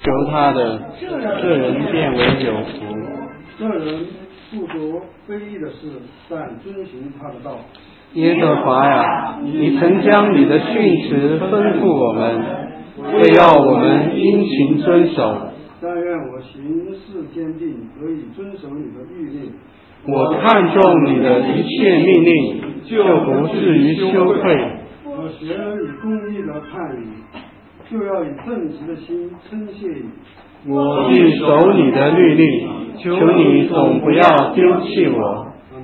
求他的，这人变为有福。 这人不做非义的事，但遵行他的道。 耶和华呀，你曾将你的训词吩咐我们，为要我们殷勤遵守。 但愿我行事坚定，可以遵守你的律令。 我看重你的一切命令，就不至于羞愧。 我学了以公义的判语，就要以正直的心称谢你。 我必守你的律例，求你总不要丢弃我。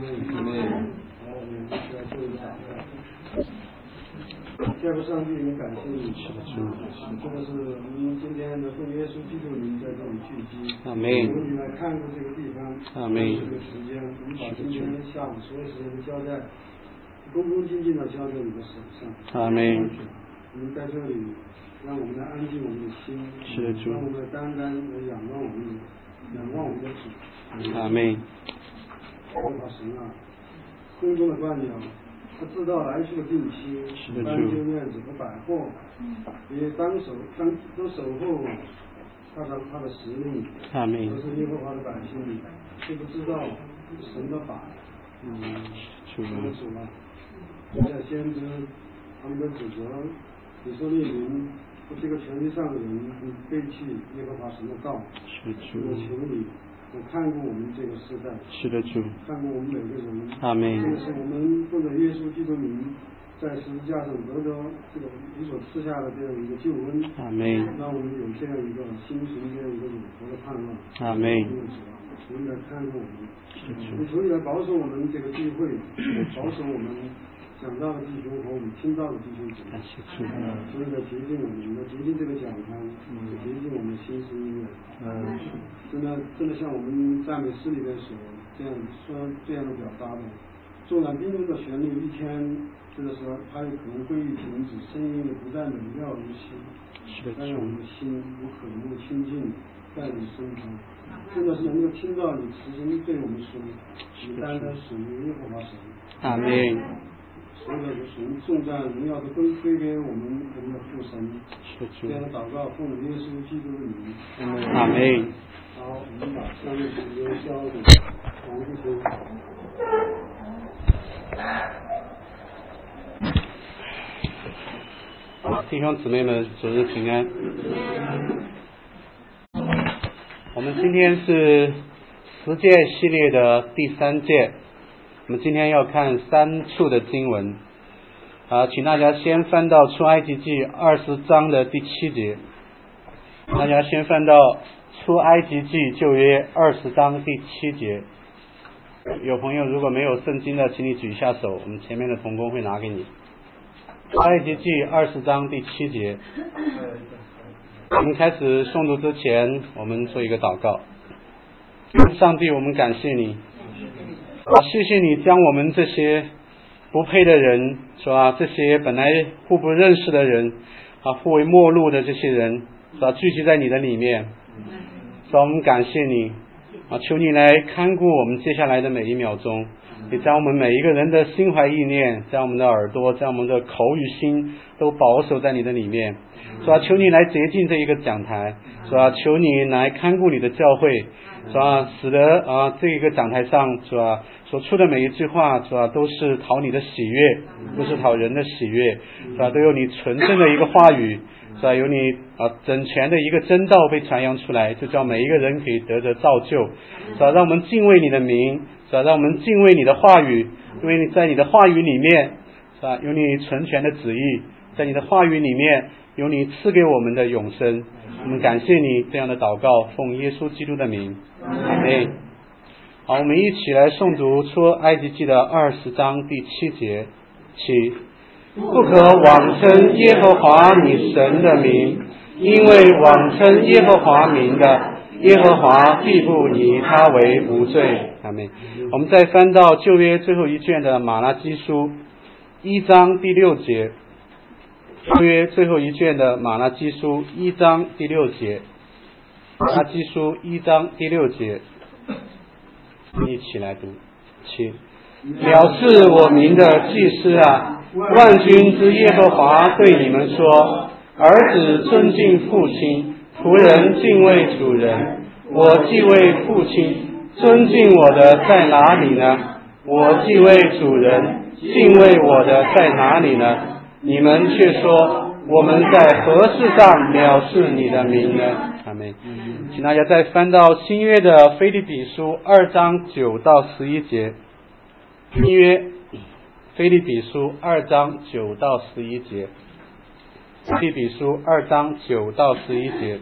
天父上帝，我们感谢你，这个是我们今天的奉耶稣基督名在这里聚集， 阿门。 求你来看顾这个地方， 阿门。 这个时间，我们把今天下午所有时间交在恭恭敬敬的交在你的手上。 阿门。 我们在这里，让我们来安静我们的心， 是的，主。 让我们单单的仰望我们的主。 阿门。 我把神啊，空中的冠鸟。他知道来去的定期，搬修院子和百货，也都守候他的使命，都是耶和华的百姓，却不知道神的法。主啊，在先知他们的指责以色列民和这个权力上的人背弃耶和华神的道，我求你。我看过我们这个时代， 是的，主， 看过我们每个人， 阿门。 这个是我们奉着耶稣基督名，在十字架上得着这个你所赐下的这样一个救恩， 阿门。 让我们有这样一个心存这样一个永活的盼望， 阿门。 求你来看顾我们，也求你来保守我们这个聚会，保守我们讲到的弟兄和我们听到的弟兄姐妹，所以来洁净我们，来洁净这个讲堂，洁净我们的心思意念。真的像我们赞美诗里面所这样的表达的，纵然冰冷的旋律一天，这个时候它有可能会停止，声音也不再美妙如昔，但让我们的心有渴慕亲近在你身旁，真的是能够听到你慈声对我们说，你单单属于耶和华神。 阿门。 所有的神颂赞荣耀都归给我们的父神。这样的祷告奉耶稣基督的名。 阿门。 好，我们把下面时间交给王弟兄。 弟兄姊妹们，主日平安。我们今天是10诫系列的第3诫，我们今天要看3处的经文。请大家先翻到出埃及记20章的第7节。大家先翻到出埃及记旧约20章第7节。有朋友如果没有圣经的，请你举一下手，我们前面的同工会拿给你。出埃及记20章第7节。我们开始诵读之前，我们做一个祷告。上帝，我们感谢你，谢谢你将我们这些不配的人，是吧？这些本来互不认识的人，互为陌路的这些人，是吧？聚集在你的里面，是吧？我们感谢你，求你来看顾我们接下来的每一秒钟，也将我们每一个人的心怀意念，将我们的耳朵，将我们的口与心都保守在你的里面，是吧？求你来洁净这一个讲台，是吧？求你来看顾你的教会，是吧？使得这一个讲台上，是吧？所出的每一句话，是吧？都是讨你的喜悦，不是讨人的喜悦，是吧？都有你纯正的一个话语，是吧？有你整全的一个真道被传扬出来，就叫每一个人可以得着造就，是吧？让我们敬畏你的名，是吧？让我们敬畏你的话语，因为你在你的话语里面，是吧？有你纯全的旨意，在你的话语里面有你赐给我们的永生。我们感谢你这样的祷告，奉耶稣基督的名，阿们。好，我们一起来诵读出埃及记的20章第7节起。不可妄称耶和华你神的名，因为妄称耶和华名的，耶和华必不以他为无罪。阿们。我们再翻到旧约最后一卷的马拉基书1章第6节。旧约最后一卷的马拉基书1章第6节。马拉基书1章第6节。一起来读，请藐视我民的祭司啊，万军之耶和华对你们说：儿子尊敬父亲， 仆人敬畏主人，我既为父亲，尊敬我的在哪里呢？我既为主人，敬畏我的在哪里呢？你们却说我们在何事上藐视你的名呢？阿们。请大家再翻到新约的腓立比书2章9到11节。新约腓立比书2章9到11节。腓立比书2章9到11节。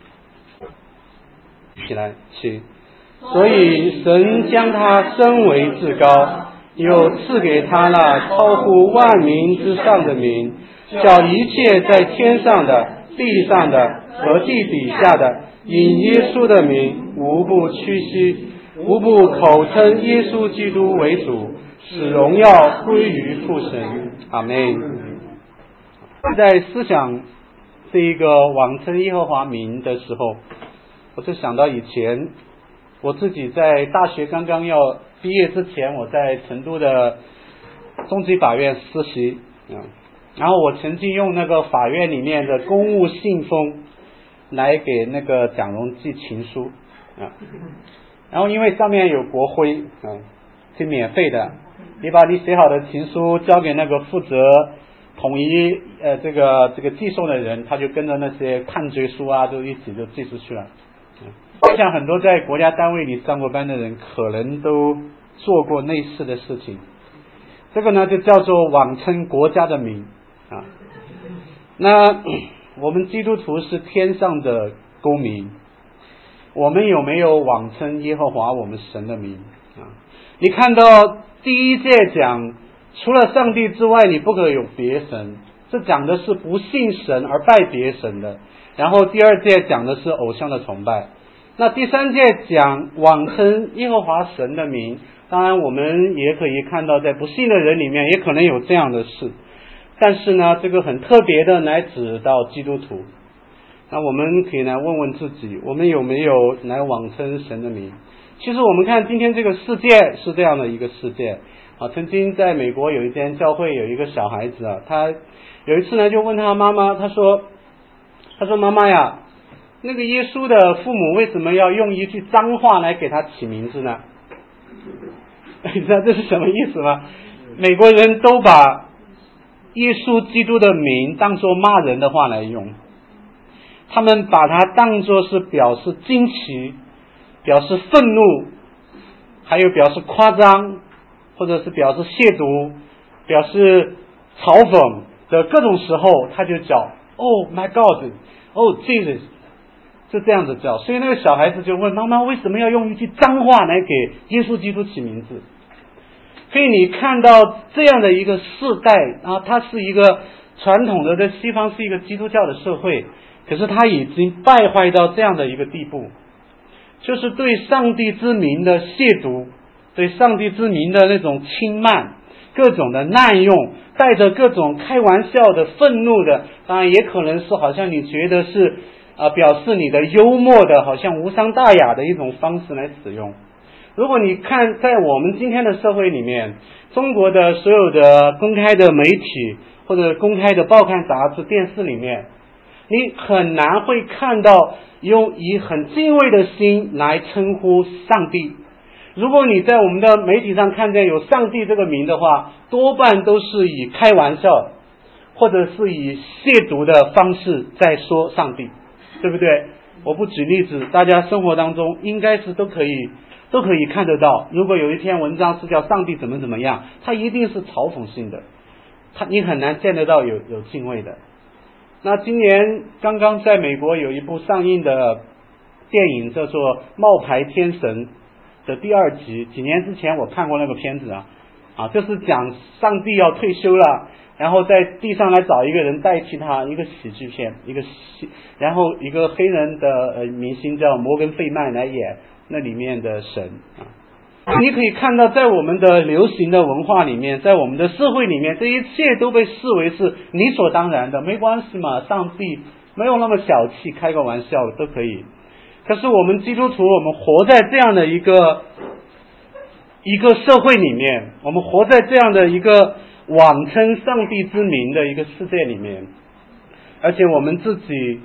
起来，请。所以神将他升为至高，又赐给他那超乎万民之上的名，叫一切在天上的、地上的和地底下的，因耶稣的名，无不屈膝，无不口称耶稣基督为主，使荣耀归于父神。阿们。在思想这一个妄称耶和华名的时候，我就想到以前我自己在大学刚刚要毕业之前，我在成都的中级法院实习，然后我曾经用那个法院里面的公务信封来给那个蒋荣寄情书，然后因为上面有国徽，是免费的，你把你写好的情书交给那个负责统一这个寄送的人，他就跟着那些判决书啊，就一起就寄出去了。我想很多在国家单位里上过班的人，可能都做过类似的事情。这个呢，就叫做妄称国家的名啊。那我们基督徒是天上的公民，我们有没有妄称耶和华我们神的名啊？你看到第一诫讲，除了上帝之外，你不可有别神，这讲的是不信神而拜别神的。然后第二诫讲的是偶像的崇拜。那第三诫讲妄称耶和华神的名，当然我们也可以看到在不信的人里面也可能有这样的事，但是呢，这个很特别的来指到基督徒。那我们可以来问问自己，我们有没有来妄称神的名？其实我们看今天这个世界是这样的一个世界啊。曾经在美国有一间教会有一个小孩子啊，他有一次呢就问他妈妈，他说妈妈呀，那个耶稣的父母为什么要用一句脏话来给他起名字呢？你知道这是什么意思吗？美国人都把耶稣基督的名当作骂人的话来用，他们把它当作是表示惊奇、表示愤怒，还有表示夸张，或者是表示亵渎、表示嘲讽的各种时候，他就叫 Oh my God, Oh Jesus， 就这样子叫。所以那个小孩子就问妈妈，为什么要用一句脏话来给耶稣基督起名字？所以你看到这样的一个世代啊，它是一个传统的在西方是一个基督教的社会，可是它已经败坏到这样的一个地步，就是对上帝之名的亵渎，对上帝之名的那种轻慢，各种的滥用，带着各种开玩笑的愤怒的，当然也可能是好像你觉得是表示你的幽默的，好像无伤大雅的一种方式来使用。如果你看在我们今天的社会里面，中国的所有的公开的媒体或者公开的报刊杂志电视里面，你很难会看到用以很敬畏的心来称呼上帝。如果你在我们的媒体上看见有上帝这个名的话，多半都是以开玩笑或者是以亵渎的方式在说上帝，对不对？我不举例子，大家生活当中应该是都可以看得到。如果有一篇文章是叫上帝怎么怎么样，它一定是嘲讽性的，你很难见得到有敬畏的。那今年刚刚在美国有一部上映的电影叫做《冒牌天神》的第2集，几年之前我看过那个片子就是讲上帝要退休了，然后在地上来找一个人代替他，一个喜剧片，然后一个黑人的明星叫摩根费曼来演那里面的神你可以看到在我们的流行的文化里面，在我们的社会里面，这一切都被视为是理所当然的，没关系嘛，上帝没有那么小气，开个玩笑都可以。可是我们基督徒，我们活在这样的一个社会里面，我们活在这样的一个妄称上帝之名的一个世界里面，而且我们自己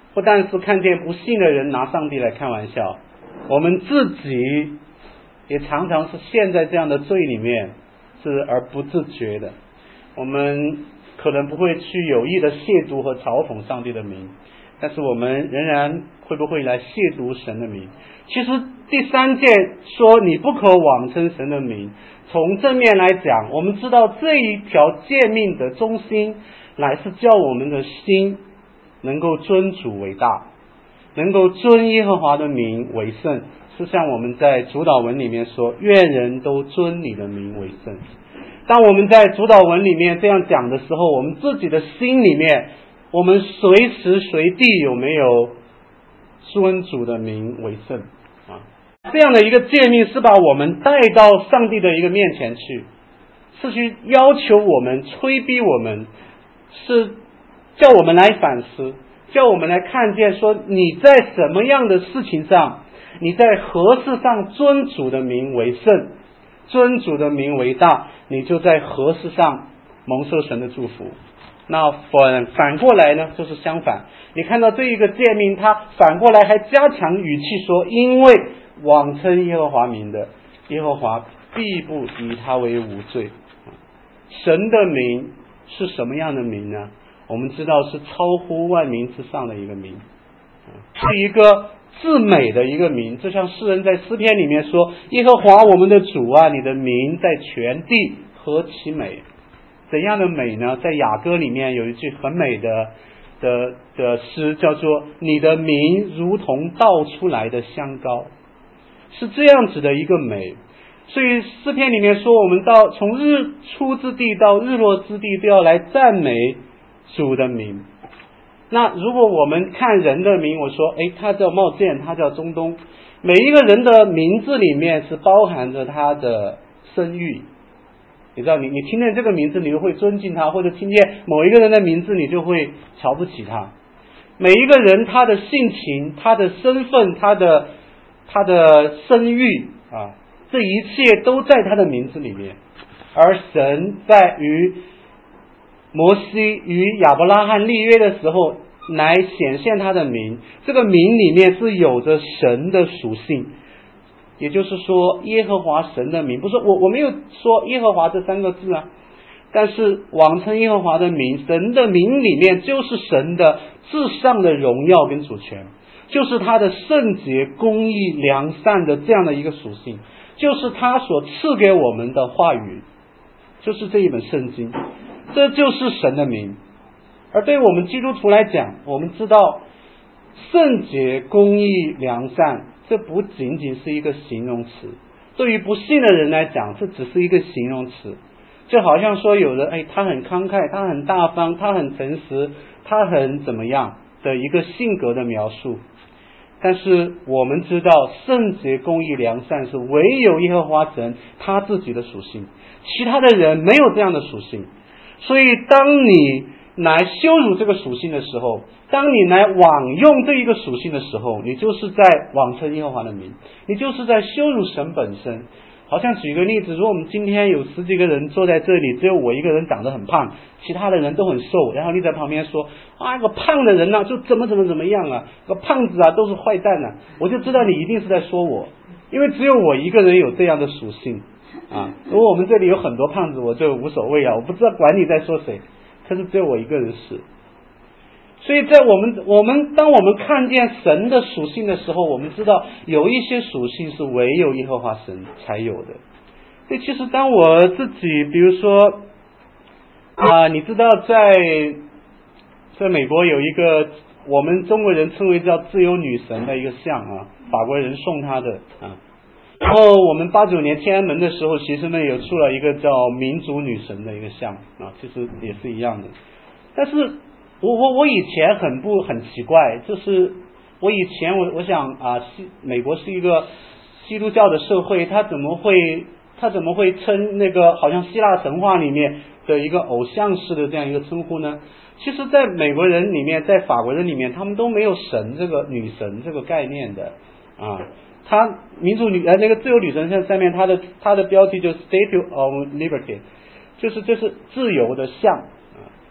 不但是看见不信的人拿上帝来开玩笑，我们自己也常常是陷在这样的罪里面，是而不自觉的。我们可能不会去有意的亵渎和嘲讽上帝的名，但是我们仍然会不会来亵渎神的名？其实第3诫说你不可妄称神的名，从正面来讲，我们知道这一条诫命的中心乃是叫我们的心能够尊主为大，能够尊耶和华的名为圣，是像我们在主祷文里面说，愿人都尊你的名为圣。当我们在主祷文里面这样讲的时候，我们自己的心里面，我们随时随地有没有尊主的名为圣啊？这样的一个诫命是把我们带到上帝的一个面前去，是去要求我们、催逼我们，是叫我们来反思，叫我们来看见说你在什么样的事情上，你在何事上尊主的名为圣，尊主的名为大，你就在何事上蒙受神的祝福。那反过来呢，就是相反。你看到这一个诫命，他反过来还加强语气说，因为妄称耶和华名的，耶和华必不以他为无罪。神的名是什么样的名呢？我们知道是超乎万名之上的一个名，是一个至美的一个名。就像诗人在诗篇里面说，耶和华我们的主啊，你的名在全地何其美。怎样的美呢？在雅歌里面有一句很美的诗，叫做你的名如同倒出来的香膏，是这样子的一个美。所以诗篇里面说，我们从日出之地到日落之地都要来赞美主的名。那如果我们看人的名，我说他叫茂健，他叫中东，每一个人的名字里面是包含着他的声誉。你知道，你听见这个名字，你就会尊敬他，或者听见某一个人的名字，你就会瞧不起他。每一个人他的性情、他的身份、他的声誉啊，这一切都在他的名字里面。而神在与摩西与亚伯拉罕立约的时候，来显现他的名，这个名里面是有着神的属性。也就是说，耶和华神的名，不是我没有说耶和华这3个字啊，但是妄称耶和华的名，神的名里面就是神的至上的荣耀跟主权，就是他的圣洁、公义、良善的这样的一个属性，就是他所赐给我们的话语，就是这一本圣经，这就是神的名。而对我们基督徒来讲，我们知道圣洁、公义、良善，这不仅仅是一个形容词，对于不信的人来讲，这只是一个形容词。就好像说有人他很慷慨，他很大方，他很诚实，他很怎么样的一个性格的描述。但是我们知道圣洁、公义、良善是唯有耶和华神他自己的属性，其他的人没有这样的属性。所以当你来羞辱这个属性的时候，当你来妄用这一个属性的时候，你就是在妄称耶和华的名，你就是在羞辱神本身。好像举个例子，如果我们今天有10几个人坐在这里，只有我一个人长得很胖，其他的人都很瘦，然后你在旁边说个胖的人就怎么样啊，个胖子都是坏蛋啊，我就知道你一定是在说我，因为只有我一个人有这样的属性啊。如果我们这里有很多胖子，我就无所谓啊，我不知道管你在说谁，可是只有我一个人是。所以在当我们看见神的属性的时候，我们知道有一些属性是唯有耶和华神才有的。所以其实当我自己比如说你知道在美国有一个我们中国人称为叫自由女神的一个像法国人送她的然后我们89年天安门的时候，学生们有出了一个叫民族女神的一个像其实也是一样的。但是我以前很奇怪，就是我以前我想美国是一个基督教的社会，他怎么会称那个好像希腊神话里面的一个偶像式的这样一个称呼呢？其实在美国人里面，在法国人里面，他们都没有神这个女神这个概念的他民主女那个自由女神像上面它的标题就是 Statue of Liberty， 就是自由的像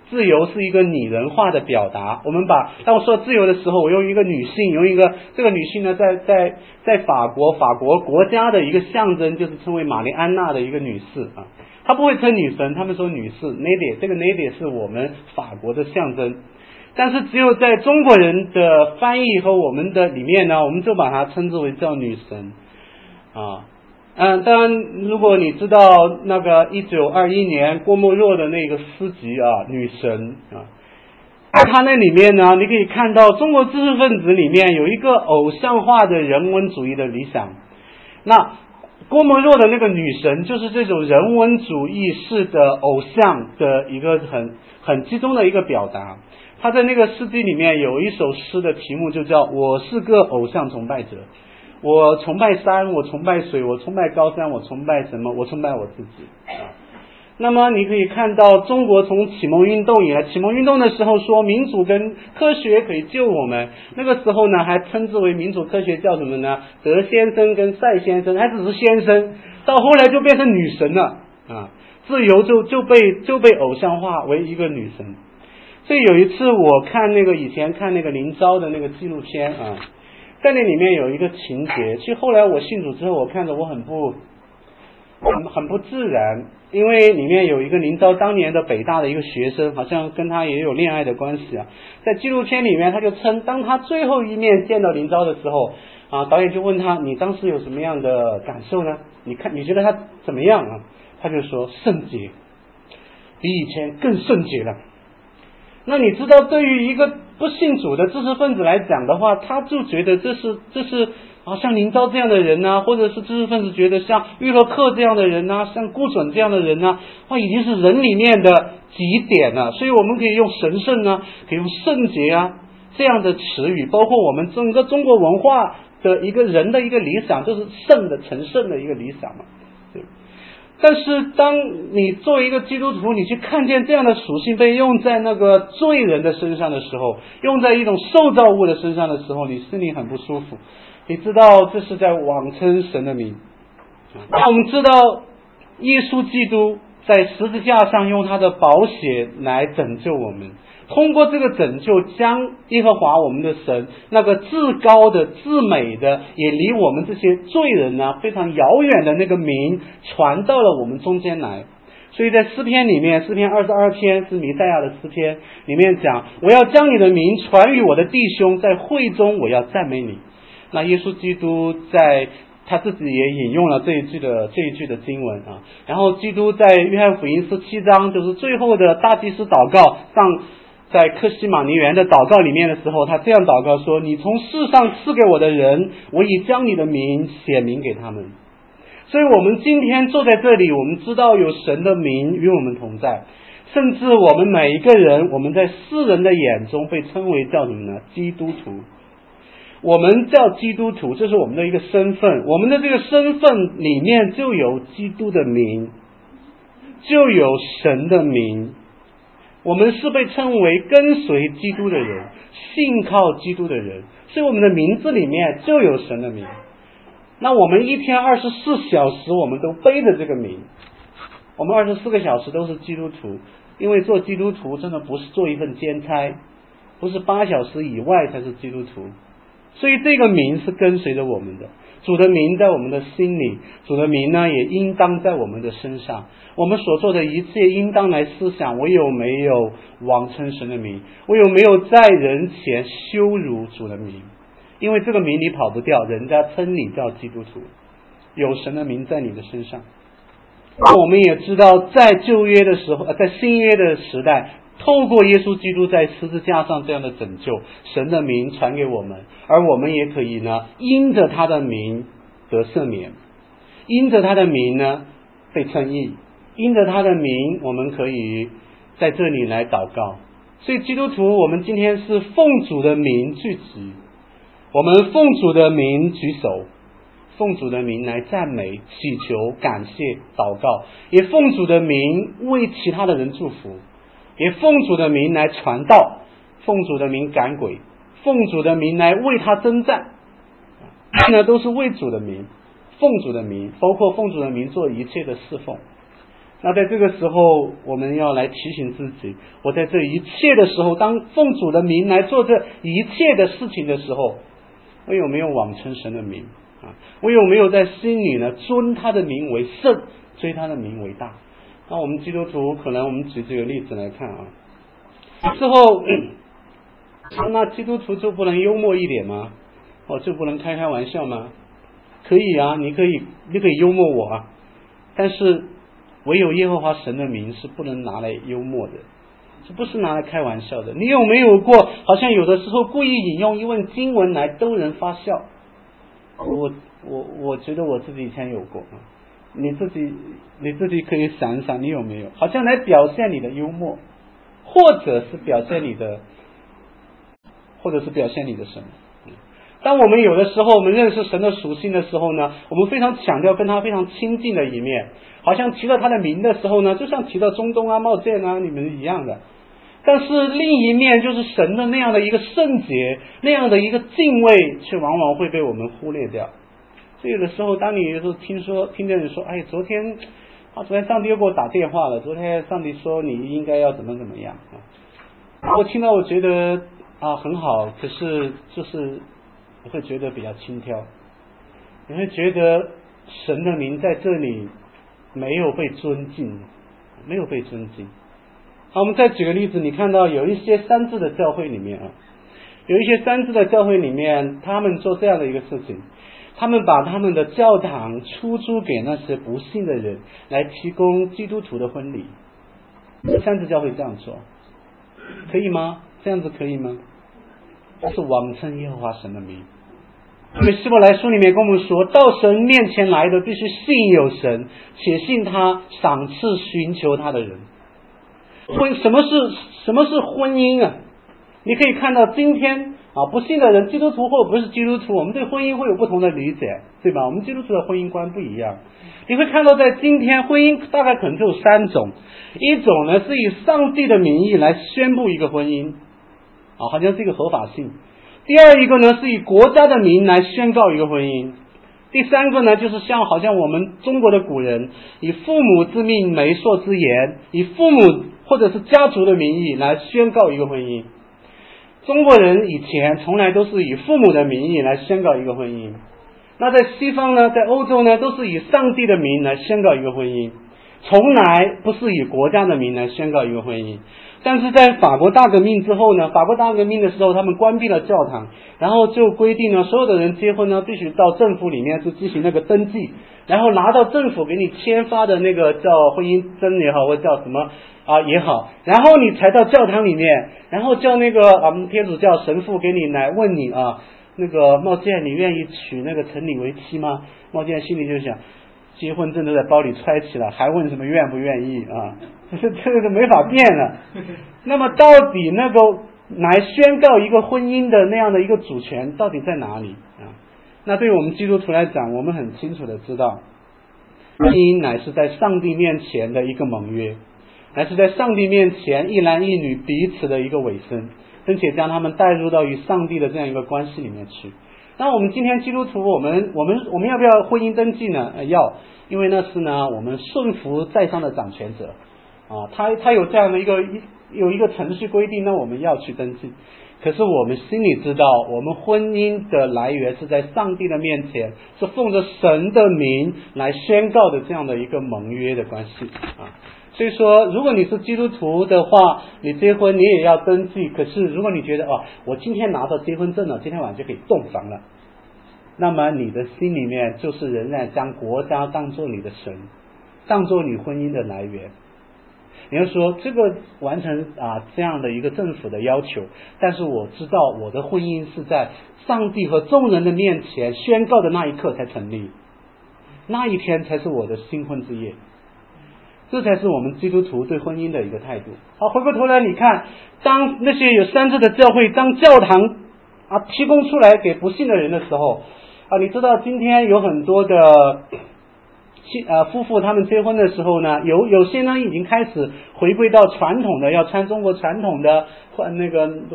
自由是一个拟人化的表达。当我说自由的时候，我用一个女性，这个女性呢，在法国国家的一个象征，就是称为玛丽安娜的一个女士啊。她不会称女神，他们说女士 lady， 这个 lady 是我们法国的象征。但是只有在中国人的翻译和我们的里面呢，我们就把它称之为叫女神啊。当然，如果你知道那个1921年郭沫若的那个诗集啊，女神啊，在他那里面呢，你可以看到中国知识分子里面有一个偶像化的人文主义的理想。那郭沫若的那个女神就是这种人文主义式的偶像的一个很集中的一个表达。他在那个诗集里面有一首诗的题目就叫我是个偶像崇拜者，我崇拜山，我崇拜水，我崇拜高山，我崇拜什么？我崇拜我自己啊。那么你可以看到中国从启蒙运动以来，启蒙运动的时候说民主跟科学可以救我们，那个时候呢还称之为民主科学叫什么呢？德先生跟赛先生，还只是先生，到后来就变成女神了啊，自由就被偶像化为一个女神。所以有一次我以前看那个林昭的那个纪录片啊，在那里面有一个情节，其实后来我信主之后，我看着我很不自然，因为里面有一个林昭当年的北大的一个学生，好像跟他也有恋爱的关系啊。在纪录片里面，他就称当他最后一面见到林昭的时候啊，导演就问他：“你当时有什么样的感受呢？你觉得他怎么样啊？”他就说：“圣洁，比以前更圣洁了。”那你知道，对于一个不信主的知识分子来讲的话，他就觉得这是像林昭这样的人啊，或者是知识分子觉得像玉和克这样的人啊，像顾准这样的人啊，已经是人里面的极点了。所以我们可以用神圣啊，可以用圣洁啊这样的词语，包括我们整个中国文化的一个人的一个理想，就是圣的成圣的一个理想嘛。对。但是当你作为一个基督徒，你去看见这样的属性被用在那个罪人的身上的时候，用在一种受造物的身上的时候，你心里很不舒服。你知道这是在妄称神的名。那我们知道耶稣基督在十字架上用他的宝血来拯救我们，通过这个拯救将耶和华我们的神那个至高的至美的也离我们这些罪人非常遥远的那个名传到了我们中间来。所以在诗篇里面，诗篇22篇是弥赛亚的诗篇，里面讲我要将你的名传于我的弟兄，在会中我要赞美你。那耶稣基督在他自己也引用了这一句的经文啊。然后基督在约翰福音17章，就是最后的大祭司祷告上，在客西马尼园的祷告里面的时候，他这样祷告说：你从世上赐给我的人，我已将你的名写明给他们。所以我们今天坐在这里，我们知道有神的名与我们同在，甚至我们每一个人，我们在世人的眼中被称为叫什么呢？基督徒。我们叫基督徒，这是我们的一个身份，我们的这个身份里面就有基督的名，就有神的名。我们是被称为跟随基督的人，信靠基督的人，所以我们的名字里面就有神的名。那我们一天24小时我们都背着这个名，我们24个小时都是基督徒，因为做基督徒真的不是做一份兼差，不是8小时以外才是基督徒。所以这个名是跟随着我们的，主的名在我们的心里，主的名呢也应当在我们的身上。我们所做的一切应当来思想，我有没有妄称神的名，我有没有在人前羞辱主的名。因为这个名你跑不掉，人家称你叫基督徒，有神的名在你的身上。我们也知道在旧约的时候，在新约的时代，透过耶稣基督在十字架上这样的拯救，神的名传给我们，而我们也可以呢因着他的名得赦免，因着他的名呢被称义，因着他的名我们可以在这里来祷告。所以基督徒，我们今天是奉主的名聚集，我们奉主的名举手，奉主的名来赞美、祈求、感谢、祷告，也奉主的名为其他的人祝福，也奉主的名来传道，奉主的名赶鬼，奉主的名来为他征战，都是为主的名，奉主的名，包括奉主的名做一切的侍奉。 那在这个时候，我们要来提醒自己，我在这一切的时候，当奉主的名来做这一切的事情的时候，我有没有妄称神的名啊？我有没有在心里呢尊他的名为圣，追他的名为大？那我们基督徒可能我们举这个例子来看啊，之后那基督徒就不能幽默一点吗？就不能开玩笑吗？可以啊，你可以幽默我啊，但是唯有耶和华神的名是不能拿来幽默的，这不是拿来开玩笑的。你有没有过好像有的时候故意引用一问经文来逗人发笑？我觉得我自己以前有过啊，你自己可以想一想，你有没有好像来表现你的幽默，或者是表现你的什么？当我们有的时候我们认识神的属性的时候呢，我们非常强调跟他非常亲近的一面，好像提到他的名的时候呢，就像提到中东啊、茂健啊你们一样的。但是另一面就是神的那样的一个圣洁，那样的一个敬畏，却往往会被我们忽略掉。所以有的时候当你有时候听见人说，昨天上帝又给我打电话了，昨天上帝说你应该要怎么样啊，我听到我觉得很好，可是就是我会觉得比较轻佻，你会觉得神的名在这里没有被尊敬。好，我们再举个例子，你看到有一些三字的教会里面他们做这样的一个事情，他们把他们的教堂出租给那些不信的人，来提供基督徒的婚礼。三字教会这样做，可以吗？这样子可以吗？这是妄称耶和华神的名。因为希伯来书里面跟我们说，到神面前来的必须信有神，且信他赏赐寻求他的人。什么是婚姻啊？你可以看到今天不信的人，基督徒或不是基督徒，我们对婚姻会有不同的理解，对吧？我们基督徒的婚姻观不一样。你会看到在今天婚姻大概可能就有三种，一种呢是以上帝的名义来宣布一个婚姻好像是一个合法性。第二一个呢是以国家的名来宣告一个婚姻。第三个呢就是好像我们中国的古人以父母之命媒妁之言，以父母或者是家族的名义来宣告一个婚姻。中国人以前从来都是以父母的名义来宣告一个婚姻，那在西方呢，在欧洲呢，都是以上帝的名来宣告一个婚姻，从来不是以国家的名来宣告一个婚姻。但是在法国大革命之后呢，法国大革命的时候他们关闭了教堂，然后就规定呢，所有的人结婚呢必须到政府里面去进行那个登记，然后拿到政府给你签发的那个叫婚姻证也好，或者叫什么也好，然后你才到教堂里面，然后叫那个天主教神父给你来问你那个茂健，你愿意娶那个陈李为妻吗？茂健心里就想，结婚证都在包里揣起了，还问什么愿不愿意这个没法变了。那么到底那个来宣告一个婚姻的那样的一个主权到底在哪里那对于我们基督徒来讲，我们很清楚的知道，婚姻乃是在上帝面前的一个盟约，乃是在上帝面前一男一女彼此的一个委身，并且将他们带入到与上帝的这样一个关系里面去。那我们今天基督徒，我们要不要婚姻登记呢？要，因为那是呢我们顺服在上的掌权者他有这样的有一个程序规定，那我们要去登记。可是我们心里知道，我们婚姻的来源是在上帝的面前，是奉着神的名来宣告的这样的一个盟约的关系所以说如果你是基督徒的话，你结婚你也要登记。可是如果你觉得我今天拿到结婚证了，今天晚上就可以洞房了，那么你的心里面就是仍然将国家当作你的神，当作你婚姻的来源。你要说这个完成这样的一个政府的要求，但是我知道我的婚姻是在上帝和众人的面前宣告的那一刻才成立，那一天才是我的新婚之夜，这才是我们基督徒对婚姻的一个态度。好，回过头来你看，当那些有三字的教会，当教堂提供出来给不信的人的时候你知道今天有很多的夫妇他们结婚的时候呢，有些呢已经开始回归到传统的，要穿中国传统的那个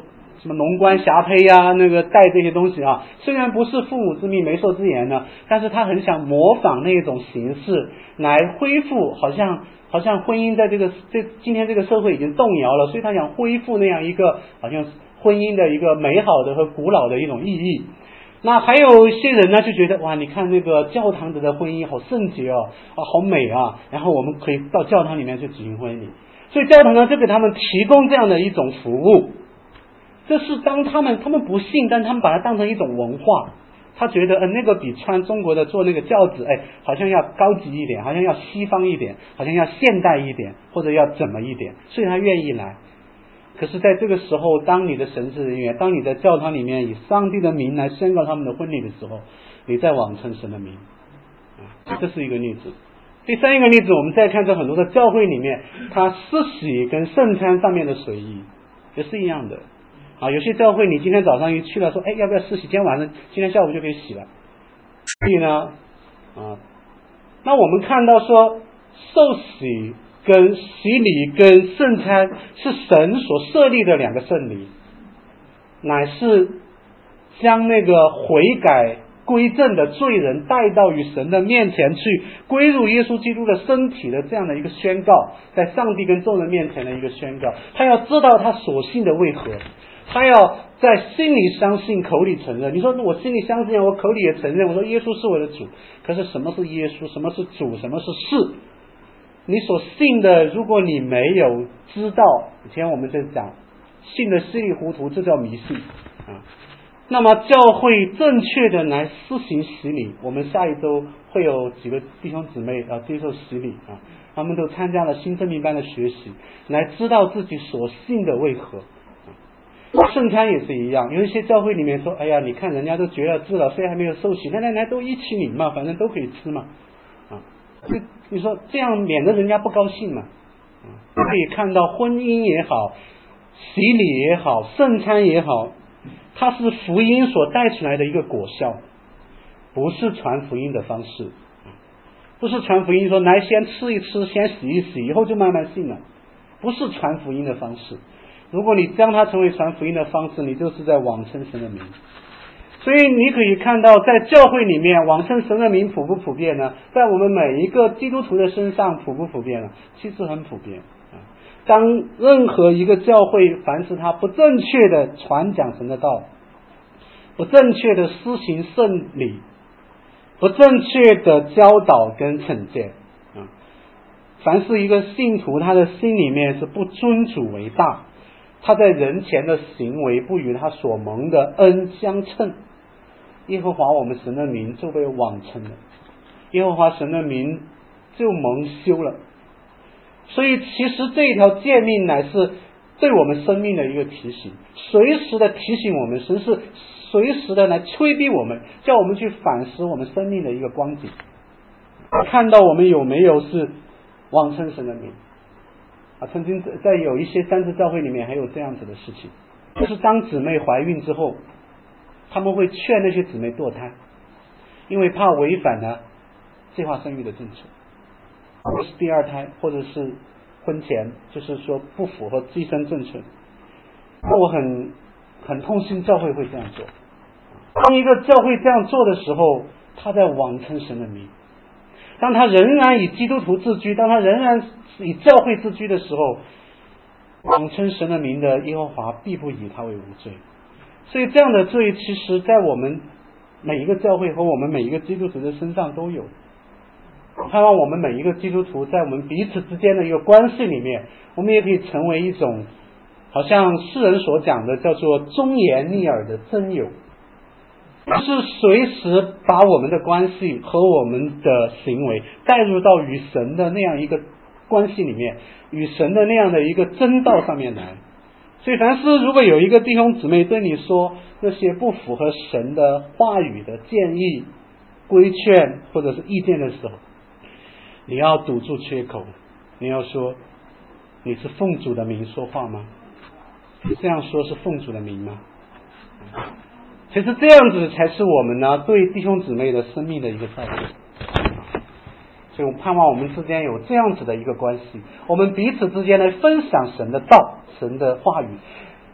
什么龙冠霞帔呀，那个戴这些东西啊，虽然不是父母之命媒妁之言呢，但是他很想模仿那种形式来恢复，好像婚姻在今天这个社会已经动摇了，所以他想恢复那样一个好像婚姻的一个美好的和古老的一种意义。那还有一些人呢就觉得哇，你看那个教堂里的婚姻好圣洁哦，好美啊，然后我们可以到教堂里面去举行婚礼，所以教堂呢就给他们提供这样的一种服务。这是当他们不信，但他们把它当成一种文化，他觉得那个比穿中国的做那个轿子好像要高级一点，好像要西方一点，好像要现代一点，或者要怎么一点，所以他愿意来。可是在这个时候，当你的神职人员，当你在教堂里面以上帝的名来宣告他们的婚礼的时候，你在妄称神的名，这是一个例子。第三一个例子，我们再看在很多的教会里面，他施洗跟圣餐上面的随意也是一样的。有些教会你今天早上一去了，说要不要施洗，今天晚上今天下午就可以洗了。所以呢那我们看到说受洗跟洗礼跟圣餐是神所设立的两个圣礼，乃是将那个悔改归正的罪人带到与神的面前去，归入耶稣基督的身体的这样的一个宣告，在上帝跟众人面前的一个宣告。他要知道他所信的为何，他要在心里相信，口里承认。你说我心里相信，我口里也承认，我说耶稣是我的主。可是什么是耶稣，什么是主，什么是事？你所信的，如果你没有知道，以前我们就讲信的稀里糊涂，这叫迷信那么教会正确的来施行洗礼，我们下一周会有几个弟兄姊妹接受洗礼他们都参加了新生命班的学习，来知道自己所信的为何。圣餐也是一样，有一些教会里面说，你看人家都绝了志了，虽然还没有受洗，来都一起领嘛，反正都可以吃嘛你说这样免得人家不高兴嘛可以看到婚姻也好，洗礼也好，圣餐也好，它是福音所带出来的一个果效，不是传福音的方式，不是传福音说来先吃一吃，先洗一洗，以后就慢慢信了，不是传福音的方式。如果你将它成为传福音的方式，你就是在妄称神的名。所以你可以看到，在教会里面妄称神的名普不普遍呢？在我们每一个基督徒的身上普不普遍呢？其实很普遍当任何一个教会，凡是他不正确的传讲神的道，不正确的施行圣礼，不正确的教导跟惩戒凡是一个信徒，他的心里面是不尊主为大，他在人前的行为不与他所蒙的恩相称，耶和华我们神的名就被妄称了，耶和华神的名就蒙羞了。所以其实这一条诫命乃是对我们生命的一个提醒，随时的提醒我们，神是随时的来催逼我们，叫我们去反思我们生命的一个光景，看到我们有没有是妄称神的名曾经在有一些三自教会里面还有这样子的事情，就是当姊妹怀孕之后，他们会劝那些姊妹堕胎，因为怕违反了计划生育的政策，或是第二胎，或者是婚前，就是说不符合计生政策。我很痛心教会会这样做。当一个教会这样做的时候，他在妄称神的名。当他仍然以基督徒自居，当他仍然以教会自居的时候，妄称神的名的耶和华必不以他为无罪。所以这样的罪其实在我们每一个教会和我们每一个基督徒的身上都有。盼望我们每一个基督徒在我们彼此之间的一个关系里面，我们也可以成为一种好像世人所讲的叫做忠言逆耳的真友，是随时把我们的关系和我们的行为带入到与神的那样一个关系里面，与神的那样的一个真道上面来。所以凡是如果有一个弟兄姊妹对你说那些不符合神的话语的建议、规劝或者是意见的时候，你要堵住缺口，你要说你是奉主的名说话吗？你这样说是奉主的名吗？其实这样子才是我们对弟兄姊妹的生命的一个照顾。所以我盼望我们之间有这样子的一个关系，我们彼此之间来分享神的道、神的话语，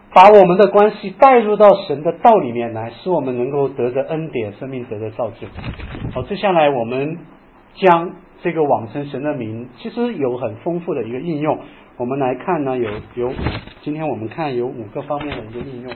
把我们的关系带入到神的道里面来，使我们能够得着恩典，生命得着造就。好，接下来我们将这个往生神的名，其实有很丰富的一个应用。我们来看呢，今天我们看有5个方面的一个应用。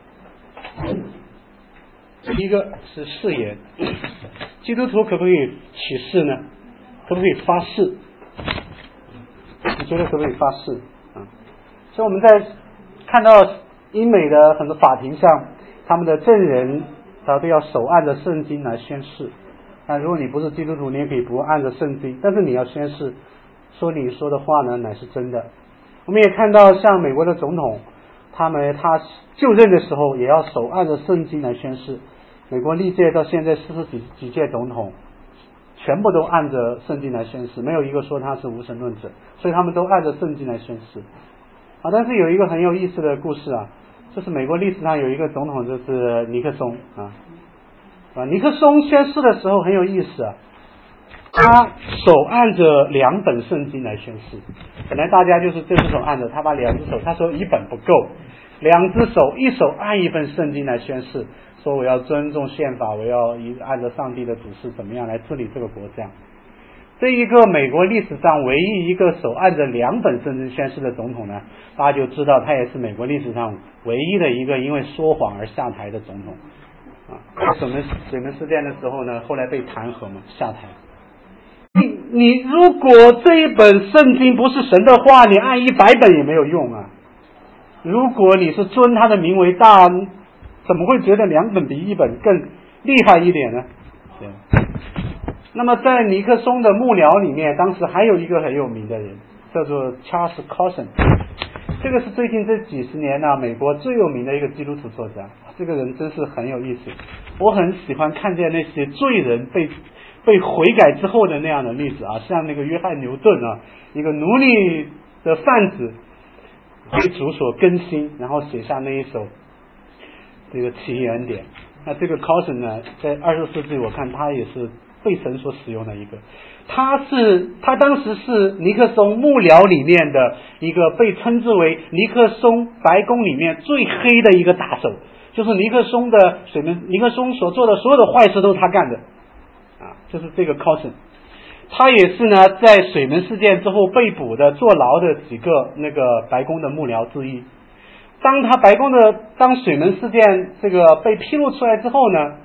第一个是誓言，基督徒可不可以起誓呢？可不可以发誓？你觉得可不可以发誓啊？所以我们在看到英美的很多法庭上，他们的证人都要手按着圣经来宣誓。那如果你不是基督徒，你也可以不按着圣经，但是你要宣誓，说你说的话呢乃是真的。我们也看到像美国的总统，他就任的时候也要手按着圣经来宣誓。美国历届到现在40几届总统，全部都按着圣经来宣誓，没有一个说他是无神论者，所以他们都按着圣经来宣誓。但是有一个很有意思的故事啊，就是美国历史上有一个总统，就是尼克松尼克松宣誓的时候很有意思啊，他手按着2本圣经来宣誓。本来大家就是这只手按着，他把2只手，他说1本不够，2只手，一手按1本圣经来宣誓，说我要尊重宪法，我要按照上帝的指示怎么样来治理这个国家。这一个美国历史上唯一一个手按着2本圣经宣誓的总统呢，大家就知道他也是美国历史上唯一的一个因为说谎而下台的总统水门事件的时候呢，后来被弹劾嘛，下台。你如果这一本圣经不是神的话，你按100本也没有用啊。如果你是尊他的名为大，怎么会觉得2本比1本更厉害一点呢？对。那么在尼克松的幕僚里面，当时还有一个很有名的人，叫做 Charles Colson。这个是最近这几十年美国最有名的一个基督徒作家。这个人真是很有意思，我很喜欢看见那些罪人被悔改之后的那样的例子啊，像那个约翰牛顿一个奴隶的贩子被主所更新，然后写下那一首这个奇异恩典。那这个 Colson 呢，在20世纪我看他也是被神所使用的一个，他当时是尼克松幕僚里面的一个被称之为尼克松白宫里面最黑的一个打手，就是尼克松所做的所有的坏事都是他干的就是这个 Colson。 他也是呢在水门事件之后被捕的坐牢的几个那个白宫的幕僚之一。当水门事件这个被披露出来之后呢，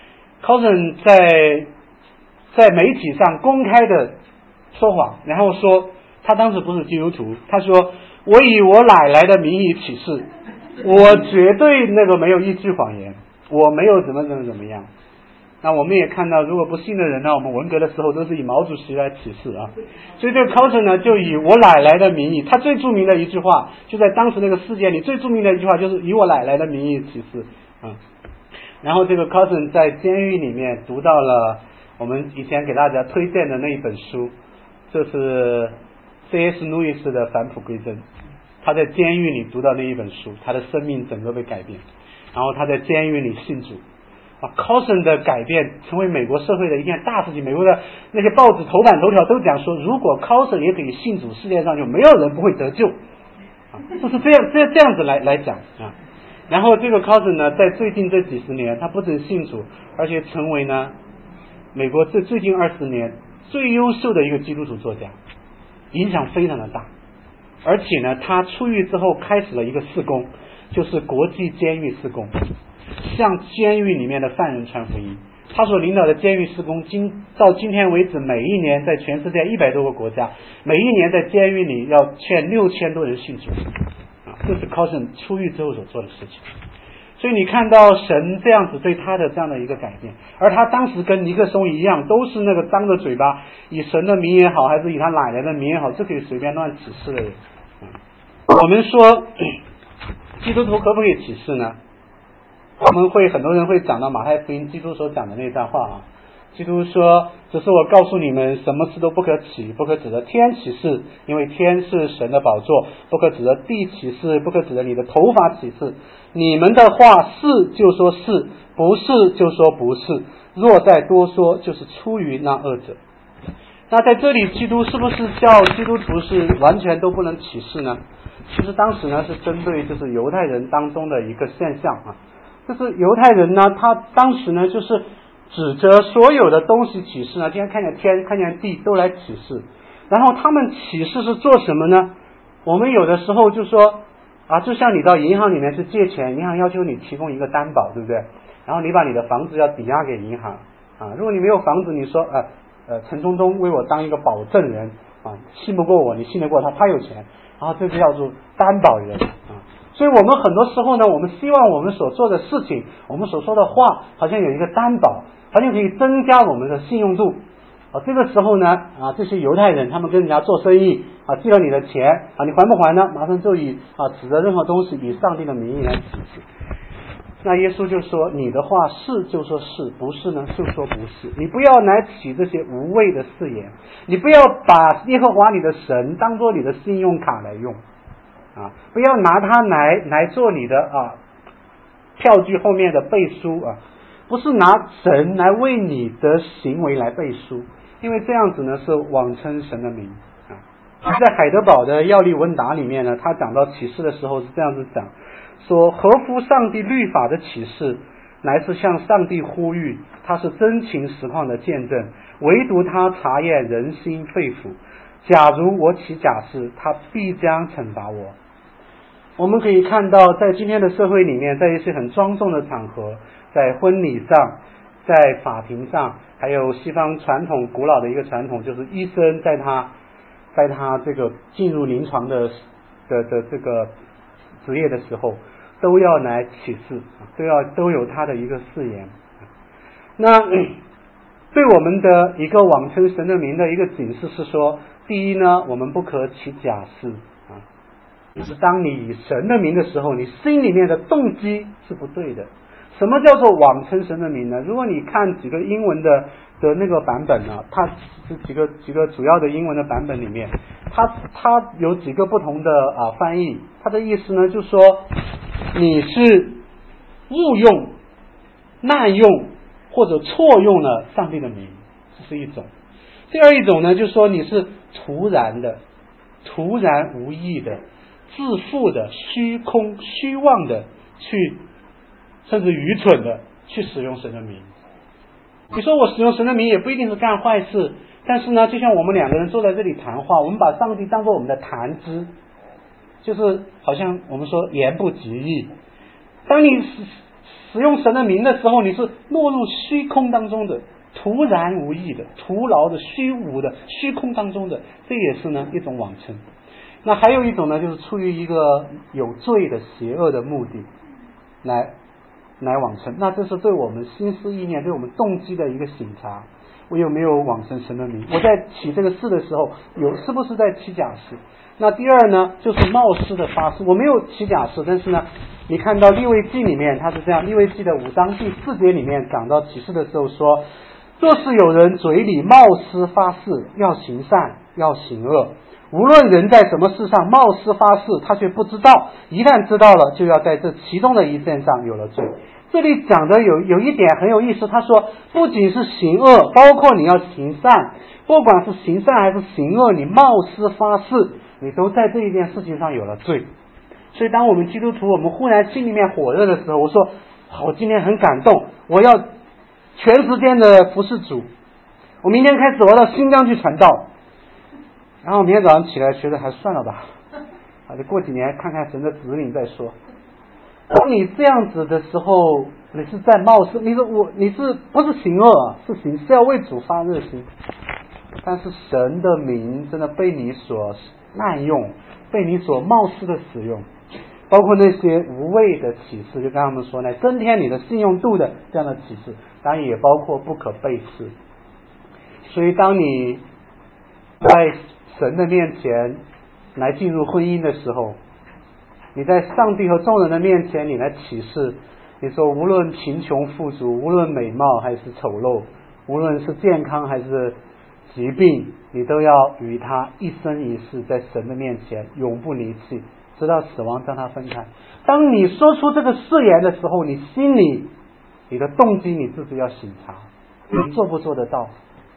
Colson 在媒体上公开的说谎，然后说他当时不是基督徒，他说我以我奶奶的名义起誓，我绝对没有一句谎言，我没有怎么样。那我们也看到，如果不信的人呢，我们文革的时候都是以毛主席来起誓所以这个 Colson 呢就以我奶奶的名义，他最著名的一句话就在当时那个事件里最著名的一句话就是以我奶奶的名义起誓然后这个 Colson 在监狱里面读到了我们以前给大家推荐的那一本书，这是 C.S. 路易斯的返璞归真。他在监狱里读到那一本书，他的生命整个被改变，然后他在监狱里信主Colson 的改变成为美国社会的一件大事情。美国的那些报纸头版头条都讲说，如果 Colson 也可以信主，世界上就没有人不会得救就是这样子来讲然后这个 Colson 呢，在最近这几十年，他不仅信主，而且成为呢美国最近20年最优秀的一个基督徒作家，影响非常的大。而且呢，他出狱之后开始了一个事工，就是国际监狱事工，向监狱里面的犯人传福音。他所领导的监狱事工到今天为止，每一年在全世界100多个国家，每一年在监狱里要劝6000多人信主这是 Colson 出狱之后所做的事情。所以你看到神这样子对他的这样的一个改变，而他当时跟尼克松一样，都是那个张着嘴巴以神的名也好，还是以他奶奶的名也好，就可以随便乱起誓的人我们说基督徒可不可以起誓呢？很多人会讲到马太福音基督所讲的那段话基督说，只是我告诉你们，什么事都不可起，不可指着天起誓，因为天是神的宝座；不可指着地起誓，不可指着你的头发起誓。你们的话是就说是，不是就说不是，若再多说，就是出于那恶者。 那在这里，基督是不是叫基督徒是完全都不能启示呢？其实当时呢是针对就是犹太人当中的一个现象啊，就是犹太人呢，他当时呢就是指着所有的东西启示呢，今天看见天看见地都来启示，然后他们启示是做什么呢？我们有的时候就说啊，就像你到银行里面去借钱，银行要求你提供一个担保，对不对？然后你把你的房子要抵押给银行啊，如果你没有房子，你说陈忠忠为我当一个保证人啊，信不过我，你信得过他，他有钱，然后这就叫做担保人啊。所以我们很多时候呢，我们希望我们所做的事情，我们所说的话，好像有一个担保，好像可以增加我们的信用度。这个时候呢，这些犹太人他们跟人家做生意借了你的钱你还不还呢？马上就以指着任何东西以上帝的名义来启示。那耶稣就说，你的话是就说是，不是呢就说不是。你不要来起这些无谓的誓言，你不要把耶和华你的神当作你的信用卡来用不要拿它来做你的票据后面的背书不是拿神来为你的行为来背书，因为这样子呢是妄称神的名在海德堡的要理问答里面呢，他讲到启示的时候是这样子讲，说合乎上帝律法的启示乃是向上帝呼吁，他是真情实况的见证，唯独他察验人心肺腑，假如我起假誓，他必将惩罚我。我们可以看到在今天的社会里面，在一些很庄重的场合，在婚礼上，在法庭上，还有西方传统古老的一个传统，就是医生在他这个进入临床的这个职业的时候，都要来启示，都有他的一个誓言。那对我们的一个妄称神的名的一个警示是说，第一呢，我们不可起假誓就是当你以神的名的时候，你心里面的动机是不对的。什么叫做妄称神的名呢？如果你看几个英文的那个版本呢，它是几个主要的英文的版本里面，它有几个不同的翻译。它的意思呢，就是说你是误用、滥用或者错用了上帝的名，这是一种。第二一种呢，就是说你是突然无意的、自负的、虚空虚妄的甚至愚蠢的去使用神的名。你说我使用神的名也不一定是干坏事，但是呢，就像我们两个人坐在这里谈话，我们把上帝当作我们的谈资，就是好像我们说言不及义。当你使用神的名的时候，你是落入虚空当中的，突然无意的、徒劳的、虚无的、虚空当中的，这也是呢一种妄称。那还有一种呢，就是出于一个有罪的邪恶的目的来妄称，那这是对我们心思意念、对我们动机的一个省察。我有没有妄称神的名？我在起这个誓的时候，是不是在起假誓？那第二呢，就是冒失的发誓。我没有起假誓，但是呢，你看到利未记里面，它是这样，利未记的5章第4节里面讲到启示的时候说，若是有人嘴里冒失发誓，要行善，要行恶，无论人在什么事上冒失发誓，他却不知道，一旦知道了，就要在这其中的一件上有了罪。这里讲的有一点很有意思，他说不仅是行恶，包括你要行善，不管是行善还是行恶，你冒失发誓，你都在这一件事情上有了罪。所以当我们基督徒我们忽然心里面火热的时候，我说我今天很感动，我要全时间的服侍主，我明天开始我要到新疆去传道，然后明天早上起来觉得还算了吧，就过几年看看神的指引再说。当你这样子的时候，你是在冒失，你是不是行恶是要为主发热心，但是神的名真的被你所滥用，被你所冒失的使用，包括那些无谓的启示，就跟他们说呢，增添你的信用度的这样的启示，当然也包括不可背刺。所以当你在神的面前来进入婚姻的时候，你在上帝和众人的面前你来启示，你说无论贫穷富足，无论美貌还是丑陋，无论是健康还是疾病，你都要与他一生一世在神的面前永不离弃，直到死亡将他分开。当你说出这个誓言的时候，你心里你的动机你自己要省察，你做不做得到？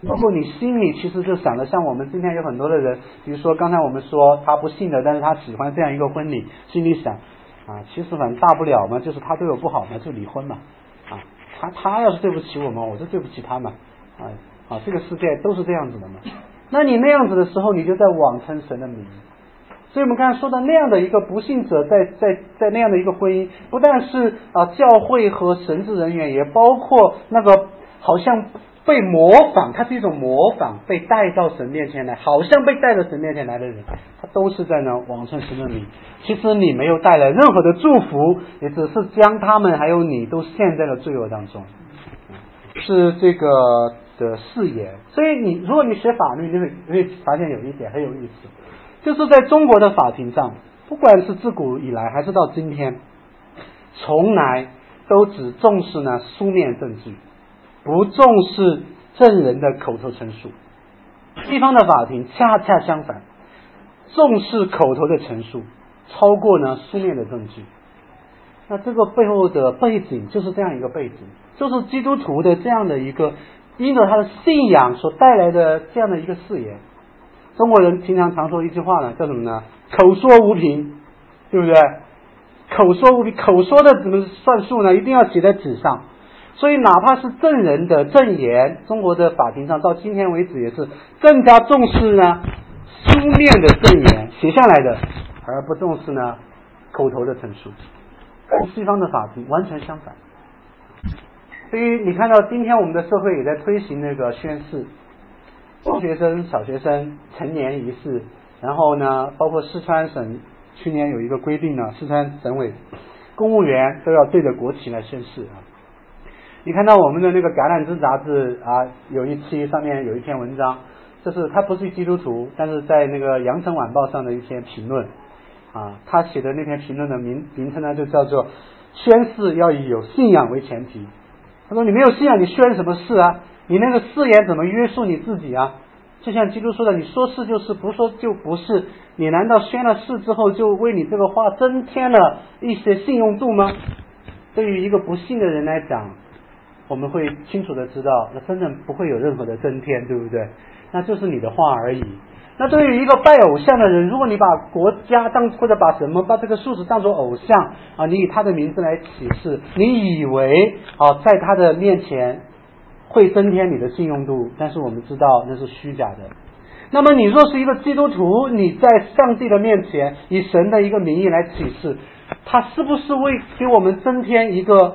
如果你心里其实就想的像我们今天有很多的人，比如说刚才我们说他不信的，但是他喜欢这样一个婚礼，心里想其实反正大不了嘛，就是他对我不好嘛，就离婚嘛，他要是对不起我们，我就对不起他嘛，这个世界都是这样子的嘛。那你那样子的时候，你就在妄称神的名。所以我们刚才说的那样的一个不信者在那样的一个婚姻，不但是教会和神职人员，也包括那个好像被模仿，它是一种模仿，被带到神面前来，好像被带到神面前来的人，他都是在呢妄称神的名。其实你没有带来任何的祝福，也只是将他们还有你都陷在了罪恶当中，是这个的誓言。所以如果你学法律，你会发现有一点很有意思，就是在中国的法庭上，不管是自古以来还是到今天，从来都只重视呢书面证据，不重视证人的口头陈述。西方的法庭恰恰相反，重视口头的陈述，超过呢书面的证据。那这个背后的背景就是这样一个背景，就是基督徒的这样的一个因着他的信仰所带来的这样的一个誓言。中国人常说一句话呢，叫什么呢？口说无凭，对不对？口说无凭，口说的怎么算数呢？一定要写在纸上。所以哪怕是证人的证言，中国的法庭上到今天为止也是更加重视呢书面的证言写下来的，而不重视呢口头的陈述。跟西方的法庭完全相反。所以你看到今天我们的社会也在推行那个宣誓，中学生、小学生成年仪式，然后呢，包括四川省去年有一个规定呢，四川省委公务员都要对着国旗来宣誓你看到我们的那个橄榄枝杂志有一期上面有一篇文章，就是他不是基督徒，但是在那个羊城晚报上的一篇评论他写的那篇评论的名称呢就叫做宣誓要以有信仰为前提。他说你没有信仰你宣什么誓你那个誓言怎么约束你自己就像基督说的，你说是就是，不说就不是。你难道宣了誓之后就为你这个话增添了一些信用度吗？对于一个不信的人来讲，我们会清楚的知道那真正不会有任何的增添，对不对？那就是你的话而已。那对于一个拜偶像的人，如果你把国家或者把这个数字当作偶像你以他的名字来起誓，你以为在他的面前会增添你的信用度，但是我们知道那是虚假的。那么你若是一个基督徒，你在上帝的面前以神的一个名义来起誓，他是不是会给我们增添一个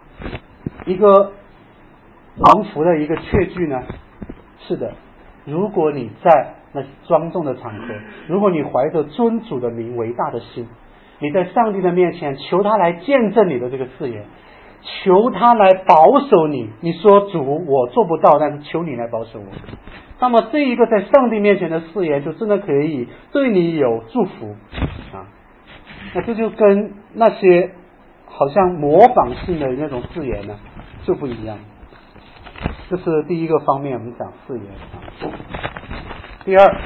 蒙福的一个确据呢？是的，如果你在那庄重的场合，如果你怀着尊主的名为大的心，你在上帝的面前求他来见证你的这个誓言，求他来保守你。你说主我做不到，但是求你来保守我。那么这一个在上帝面前的誓言就真的可以对你有祝福那这就跟那些好像模仿性的那种誓言呢就不一样。这是第一个方面，我们讲誓言第二，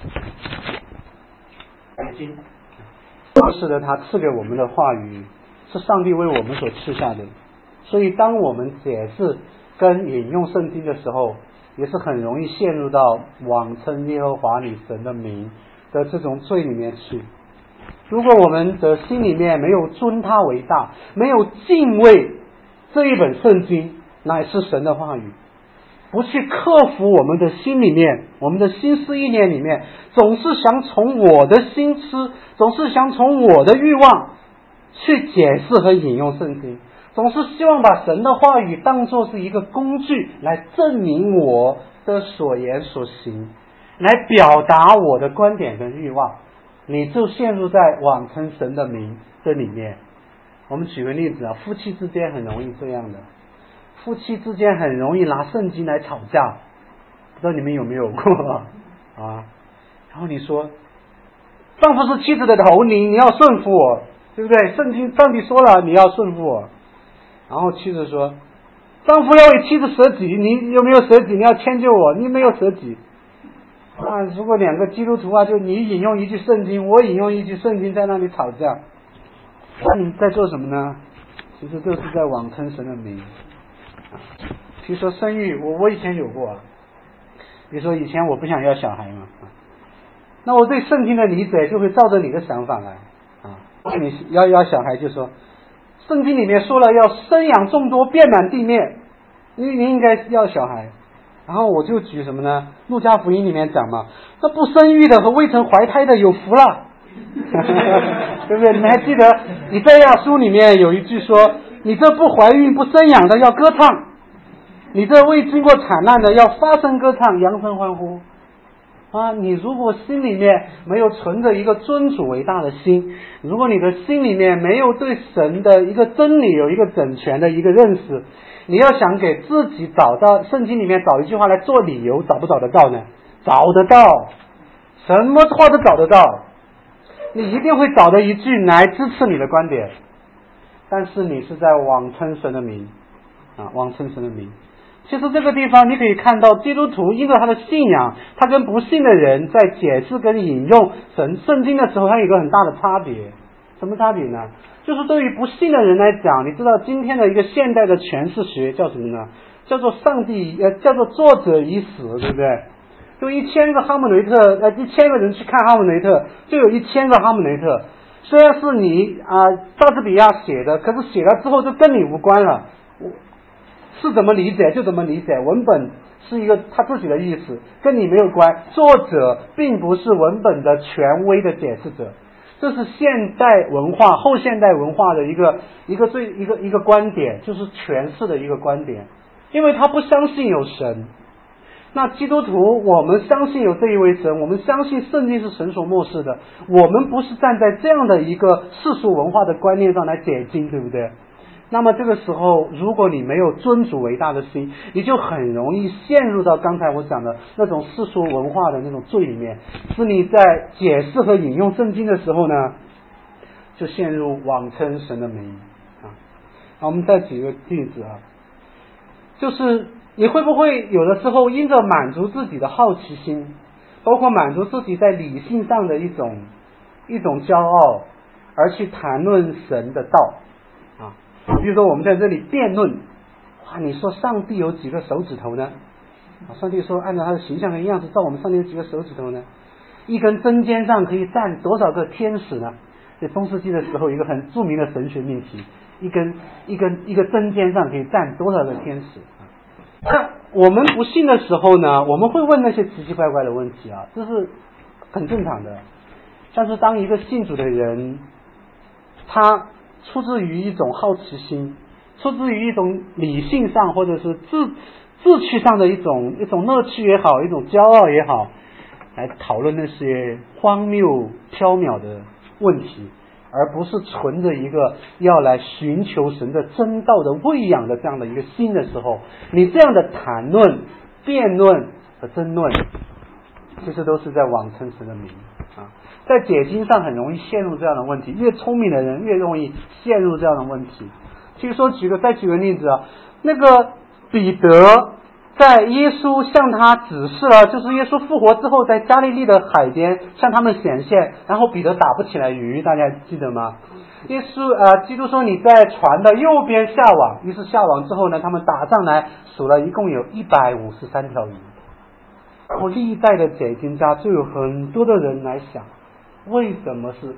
感激是的，他赐给我们的话语是上帝为我们所赐下的，所以当我们解释跟引用圣经的时候，也是很容易陷入到妄称耶和华你神的名的这种罪里面去。如果我们的心里面没有尊他为大，没有敬畏这一本圣经乃是神的话语，不去克服我们的心里面，我们的心思意念里面总是想从我的心思，总是想从我的欲望去解释和引用圣经，总是希望把神的话语当作是一个工具来证明我的所言所行，来表达我的观点跟欲望，你就陷入在妄称神的名这里面。我们举个例子夫妻之间很容易这样的，夫妻之间很容易拿圣经来吵架，不知道你们有没有过然后你说丈夫是妻子的头，你要顺服我，对不对？圣经上帝说了你要顺服我。然后妻子说丈夫要为妻子舍己，你有没有舍己？你要迁就我，你没有舍己如果两个基督徒就你引用一句圣经，我引用一句圣经，在那里吵架，那你在做什么呢？其实就是在妄称神的名。比如说生育，我以前有过比如说以前我不想要小孩嘛，那我对圣经的理解就会照着你的想法来你要小孩就说圣经里面说了要生养众多遍满地面，你应该要小孩。然后我就举什么呢？路加福音里面讲嘛，那不生育的和未曾怀胎的有福了对不对？你还记得以赛亚书里面有一句说，你这不怀孕不生养的要歌唱，你这未经过惨难的要发声歌唱，扬声欢呼你如果心里面没有存着一个尊主为大的心，如果你的心里面没有对神的一个真理有一个整全的一个认识，你要想给自己找到圣经里面找一句话来做理由，找不找得到呢？找得到，什么话都找得到，你一定会找到一句来支持你的观点，但是你是在妄称神的名妄称神的名。其实这个地方你可以看到基督徒因着他的信仰，他跟不信的人在解释跟引用圣经的时候，他有一个很大的差别。什么差别呢？就是对于不信的人来讲，你知道今天的一个现代的诠释学叫什么呢？叫做叫做作者已死，对不对？就1000个哈姆雷特1000个人去看哈姆雷特，就有1000个哈姆雷特。虽然是你莎士比亚写的，可是写了之后就跟你无关了，是怎么理解就怎么理解，文本是一个他自己的意思，跟你没有关。作者并不是文本的权威的解释者，这是现代文化后现代文化的一个观点，就是诠释的一个观点，因为他不相信有神。那基督徒我们相信有这一位神，我们相信圣经是神所默示的，我们不是站在这样的一个世俗文化的观念上来解经，对不对？那么这个时候如果你没有尊主为大的心，你就很容易陷入到刚才我讲的那种世俗文化的那种罪里面，是你在解释和引用圣经的时候呢，就陷入妄称神的名我们再举个例子就是你会不会有的时候因着满足自己的好奇心，包括满足自己在理性上的一种骄傲，而去谈论神的道比如说我们在这里辩论你说上帝有几个手指头呢？上帝说按照他的形象和样子造我们，上帝有几个手指头呢？一根针尖上可以站多少个天使呢？在中世纪的时候一个很著名的神学命题，一个针尖上可以站多少个天使那我们不信的时候呢，我们会问那些奇奇怪怪的问题这是很正常的。但是当一个信主的人，他出自于一种好奇心，出自于一种理性上或者是志趣上的一种乐趣也好，一种骄傲也好，来讨论那些荒谬缥缈的问题，而不是存着一个要来寻求神的真道的喂养的这样的一个心的时候，你这样的谈论、辩论和争论，其实都是在妄称神的名在解经上很容易陷入这样的问题，越聪明的人越容易陷入这样的问题。比如说再举个例子那个彼得在耶稣向他指示了，就是耶稣复活之后在加利利的海边向他们显现，然后彼得打不起来鱼，大家记得吗？基督说你在船的右边下网，于是下网之后呢，他们打上来数了一共有153条鱼。然后历代的解经家就有很多的人来想，为什么是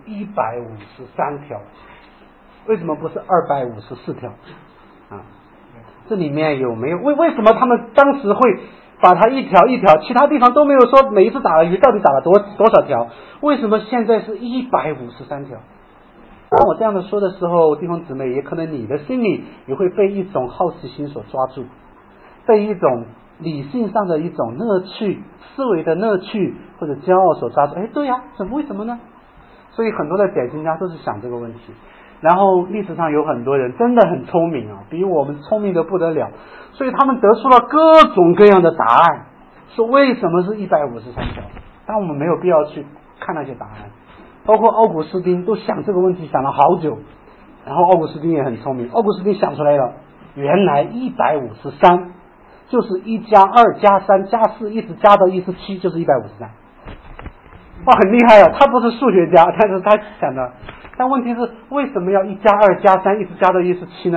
153条？为什么不是254条这里面有没有为什么他们当时会把它一条一条，其他地方都没有说每一次打了鱼到底打了多少条？为什么现在是153条？当我这样的说的时候，弟兄姊妹，也可能你的心里也会被一种好奇心所抓住，被一种理性上的一种乐趣、思维的乐趣或者骄傲所抓住。对呀，为什么呢？所以很多的解经家都是想这个问题。然后历史上有很多人真的很聪明比我们聪明的不得了，所以他们得出了各种各样的答案，说为什么是153条，但我们没有必要去看那些答案。包括奥古斯丁都想这个问题想了好久，然后奥古斯丁也很聪明，奥古斯丁想出来了，原来153就是1加2加3加4一直加到17，就是153。很厉害他不是数学家，但是他想的。但问题是为什么要1加2加3一直加到17呢？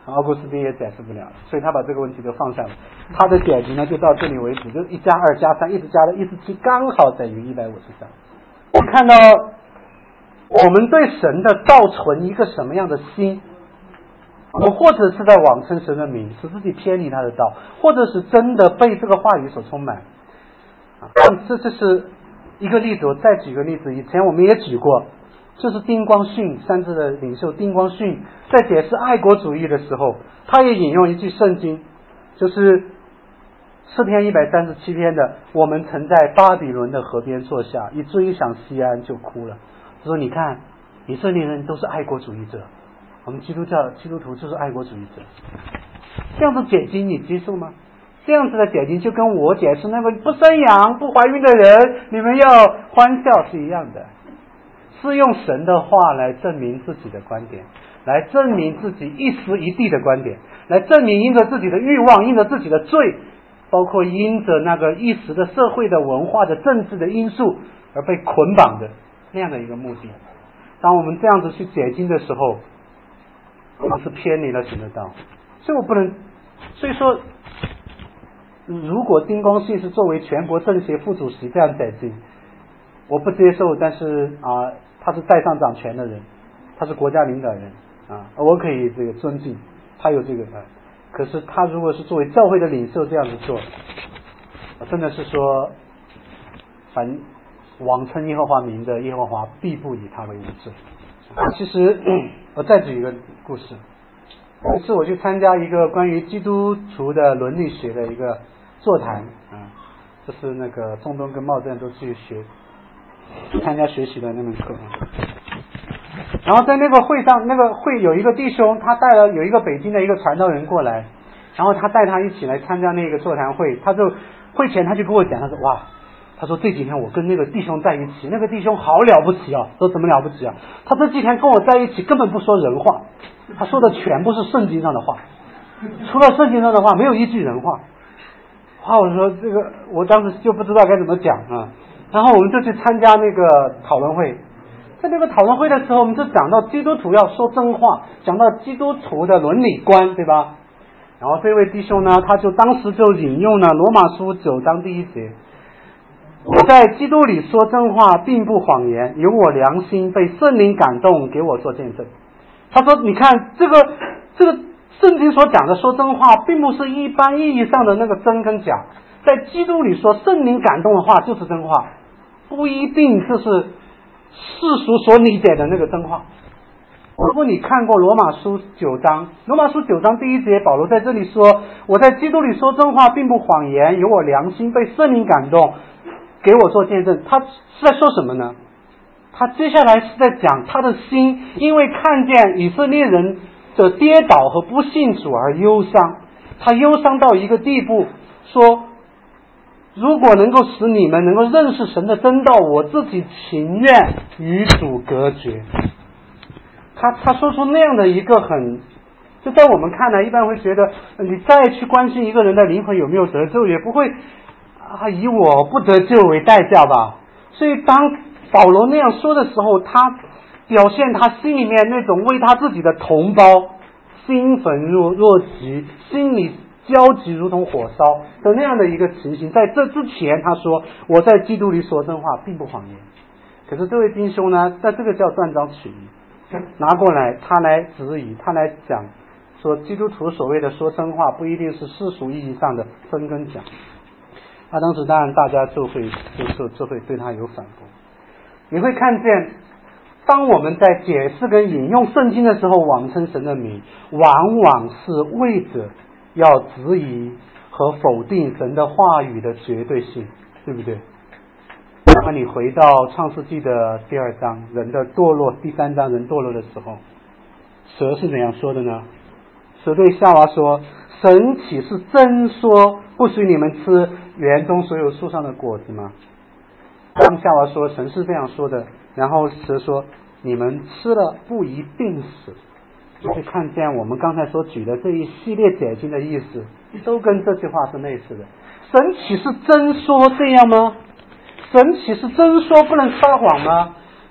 奥古斯丁也解释不了，所以他把这个问题就放下了。他的解题呢就到这里为止，就1加2加3一直加到147，刚好等于153。我看到我们对神的造存一个什么样的心，我们或者是在妄称神的名，使自己偏离他的道，或者是真的被这个话语所充满。这是一个例子，我再举个例子，以前我们也举过，就是丁光训，三支的领袖丁光训在解释爱国主义的时候，他也引用一句圣经，就是诗篇137篇的，我们曾在巴比伦的河边坐下，一追想西安就哭了。他说你看以色列人都是爱国主义者，我们基督徒就是爱国主义者。这样子解经你接受吗？这样子的解经就跟我解释那个不生养不怀孕的人你们要欢笑是一样的，是用神的话来证明自己的观点，来证明自己一时一地的观点，来证明因着自己的欲望，因着自己的罪，包括因着那个一时的社会的文化的政治的因素而被捆绑的那样的一个目的。当我们这样子去解经的时候，我们是偏离了神的道。所以说如果丁光绪是作为全国政协副主席这样解经，我不接受，但是他是在上掌权的人，他是国家领导人我可以这个尊敬他有这个可是他如果是作为教会的领袖这样子做，真的是说凡妄称耶和华名的，耶和华必不以他为无罪。其实我再举一个故事，有一次我去参加一个关于基督徒的伦理学的一个座谈就是那个中东跟茂正都去参加学习的那门课。然后在那个会上，那个会有一个弟兄，他带了有一个北京的一个传道人过来，然后他带他一起来参加那个座谈会。他就会前他就跟我讲，他说哇，他说这几天我跟那个弟兄在一起，那个弟兄好了不起说怎么了不起他这几天跟我在一起根本不说人话，他说的全部是圣经上的话，除了圣经上的话没有一句人话。我说这个我当时就不知道该怎么讲然后我们就去参加那个讨论会。在那个讨论会的时候，我们就讲到基督徒要说真话，讲到基督徒的伦理观，对吧？然后这位弟兄呢，他就当时就引用了罗马书9章第1节，我在基督里说真话并不谎言，有我良心被圣灵感动给我做见证。他说你看这个圣经所讲的说真话并不是一般意义上的那个真跟假，在基督里说圣灵感动的话就是真话，不一定这是世俗所理解的那个真话。如果你看过罗马书9章第1节，保罗在这里说我在基督里说真话并不谎言，有我良心被圣灵感动给我做见证。他是在说什么呢？他接下来是在讲他的心因为看见以色列人的跌倒和不信主而忧伤，他忧伤到一个地步，说如果能够使你们能够认识神的真道，我自己情愿与主隔绝。他说出那样的一个就在我们看来一般会觉得你再去关心一个人的灵魂有没有得救，也不会以我不得救为代价吧。所以当保罗那样说的时候，他表现他心里面那种为他自己的同胞心焚若急，心里焦急如同火烧的那样的一个情形。在这之前他说我在基督里说真话并不谎言，可是这位弟兄呢，在这个叫断章取义，拿过来他来质疑，他来讲说基督徒所谓的说真话不一定是世俗意义上的真跟假。当时当然大家就会对他有反驳。你会看见当我们在解释跟引用圣经的时候，妄称神的名往往是为着要质疑和否定神的话语的绝对性，对不对？那么你回到创世纪的第2章人的堕落，第3章人堕落的时候，蛇是怎样说的呢？蛇对夏娃说，神岂是真说不许你们吃园中所有树上的果子吗？当夏娃说神是这样说的，然后蛇说你们吃了不一定死。就会看见我们刚才所举的这一系列解经的意思都跟这句话是类似的。神岂是真说这样吗？神岂是真说不能撒谎吗？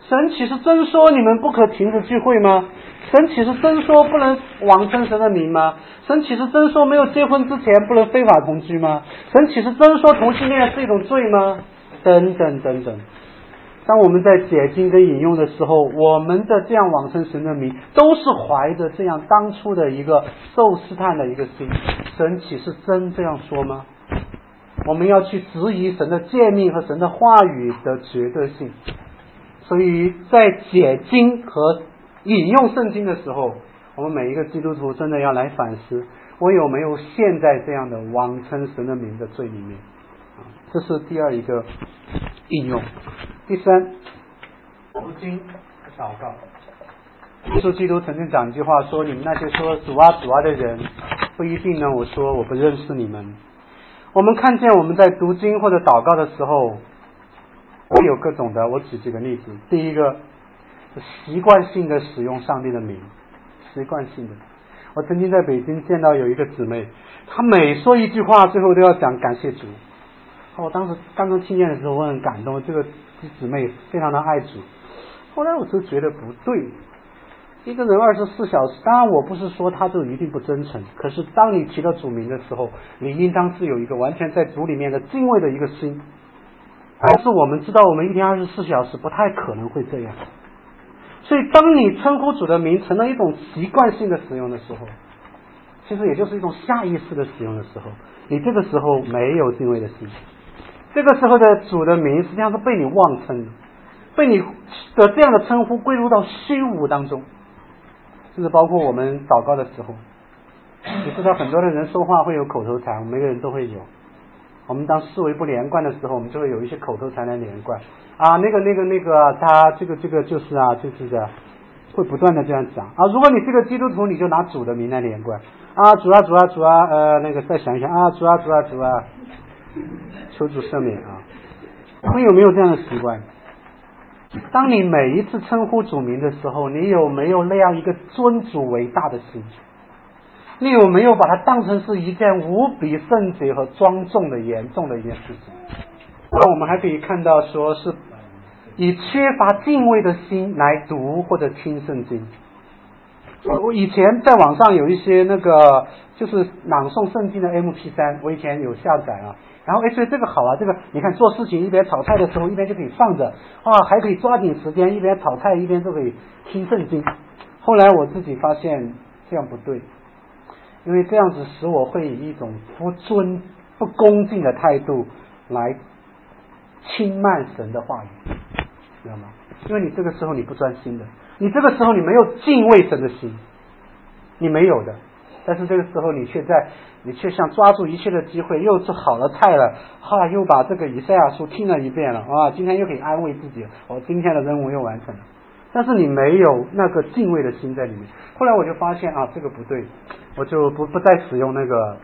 神岂是真说你们不可停止聚会吗？神岂是真说不能妄称神的名吗？神岂是真说没有结婚之前不能非法同居吗？神岂是真说同性恋是一种罪吗？等等等等。当我们在解经跟引用的时候，我们的这样妄称神的名，都是怀着这样当初的一个受试探的一个心。神岂是真这样说吗？我们要去质疑神的诫命和神的话语的绝对性。所以在解经和引用圣经的时候，我们每一个基督徒真的要来反思，我有没有陷在这样的妄称神的名的罪里面。这是第二一个应用。第三，读经和祷告。耶稣基督曾经讲一句话说，你们那些说主啊主啊的人，不一定呢，我说我不认识你们。我们看见我们在读经或者祷告的时候，会有各种的，我举几个例子。第一个，习惯性的使用上帝的名，习惯性的。我曾经在北京见到有一个姊妹，她每说一句话最后都要讲感谢主。我当时刚刚听见的时候我很感动，这个姊妹非常的爱主。后来我就觉得不对，一个人24小时，当然我不是说他就一定不真诚，可是当你提到主名的时候，你应当是有一个完全在主里面的敬畏的一个心。但是我们知道我们一天24小时不太可能会这样，所以当你称呼主的名成了一种习惯性的使用的时候，其实也就是一种下意识的使用的时候，你这个时候没有敬畏的心，这个时候的主的名实际上是被你妄称的，被你的这样的称呼归入到虚无当中。甚至包括我们祷告的时候，你知道很多的人说话会有口头禅，每个人都会有。我们当思维不连贯的时候，我们就会有一些口头禅来连贯啊，那个他这个就是啊，就是的，会不断的这样讲啊。如果你是个基督徒，你就拿主的名来连贯啊，主啊，再想一想啊，主啊，求主赦免啊。我们有没有这样的习惯？当你每一次称呼主名的时候，你有没有那样一个尊主为大的心？你有没有把它当成是一件无比圣洁和庄重的严重的一件事情？那我们还可以看到说是以缺乏敬畏的心来读或者听圣经。我以前在网上有一些那个就是朗诵圣经的 MP3， 我以前有下载啊，然后所以这个好啊，这个你看做事情一边炒菜的时候一边就可以放着啊，还可以抓紧时间一边炒菜一边就可以听圣经。后来我自己发现这样不对，因为这样子使我会以一种不尊不恭敬的态度来轻慢神的话语，知道吗？因为你这个时候你不专心的，你这个时候你没有敬畏神的心，你没有的。但是这个时候你却像抓住一切的机会，又做好了菜了，又把这个以赛亚书听了一遍了啊，今天又可以安慰自己，我今天的任务又完成了。但是你没有那个敬畏的心在里面。后来我就发现啊，这个不对，我就不再使用那个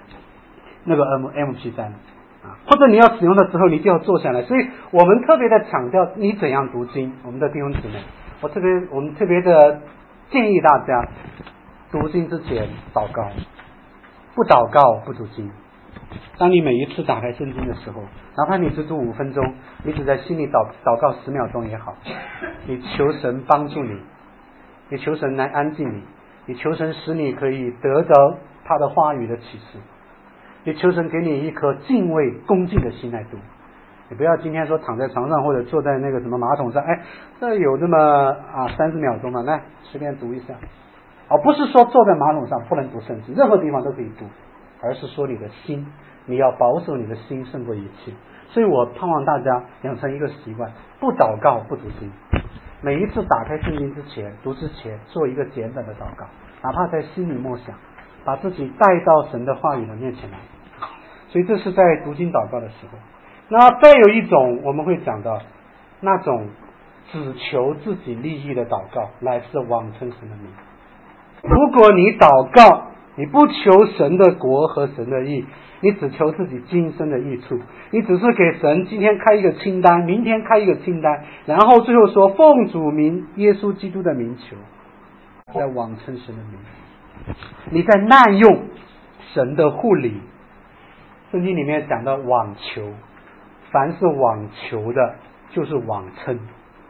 MP3 啊，或者你要使用的时候你就要坐下来。所以我们特别的强调你怎样读经，我们的弟兄姊妹，我们特别的建议大家读经之前祷告，不祷告不读经。当你每一次打开圣经的时候，哪怕你只读5分钟，你只在心里祷告10秒钟也好，你求神帮助你，你求神来安静你，你求神使你可以得到他的话语的启示，你求神给你一颗敬畏恭敬的心来读。你不要今天说躺在床上或者坐在那个什么马桶上，这有这么30秒钟嘛，来随便读一下。不是说坐在马桶上不能读圣经，任何地方都可以读，而是说你的心，你要保守你的心胜过一切。所以我盼望大家养成一个习惯，不祷告不读经。每一次打开圣经之前读之前做一个简短的祷告，哪怕在心里默想，把自己带到神的话语的面前来。所以这是在读经祷告的时候。那再有一种我们会讲到那种只求自己利益的祷告，乃是妄称神的名。如果你祷告你不求神的国和神的义，你只求自己今生的益处，你只是给神今天开一个清单，明天开一个清单，然后最后说奉主名耶稣基督的名求，在妄称神的名，你在滥用神的护理。圣经里面讲到妄求，凡是妄求的就是妄称，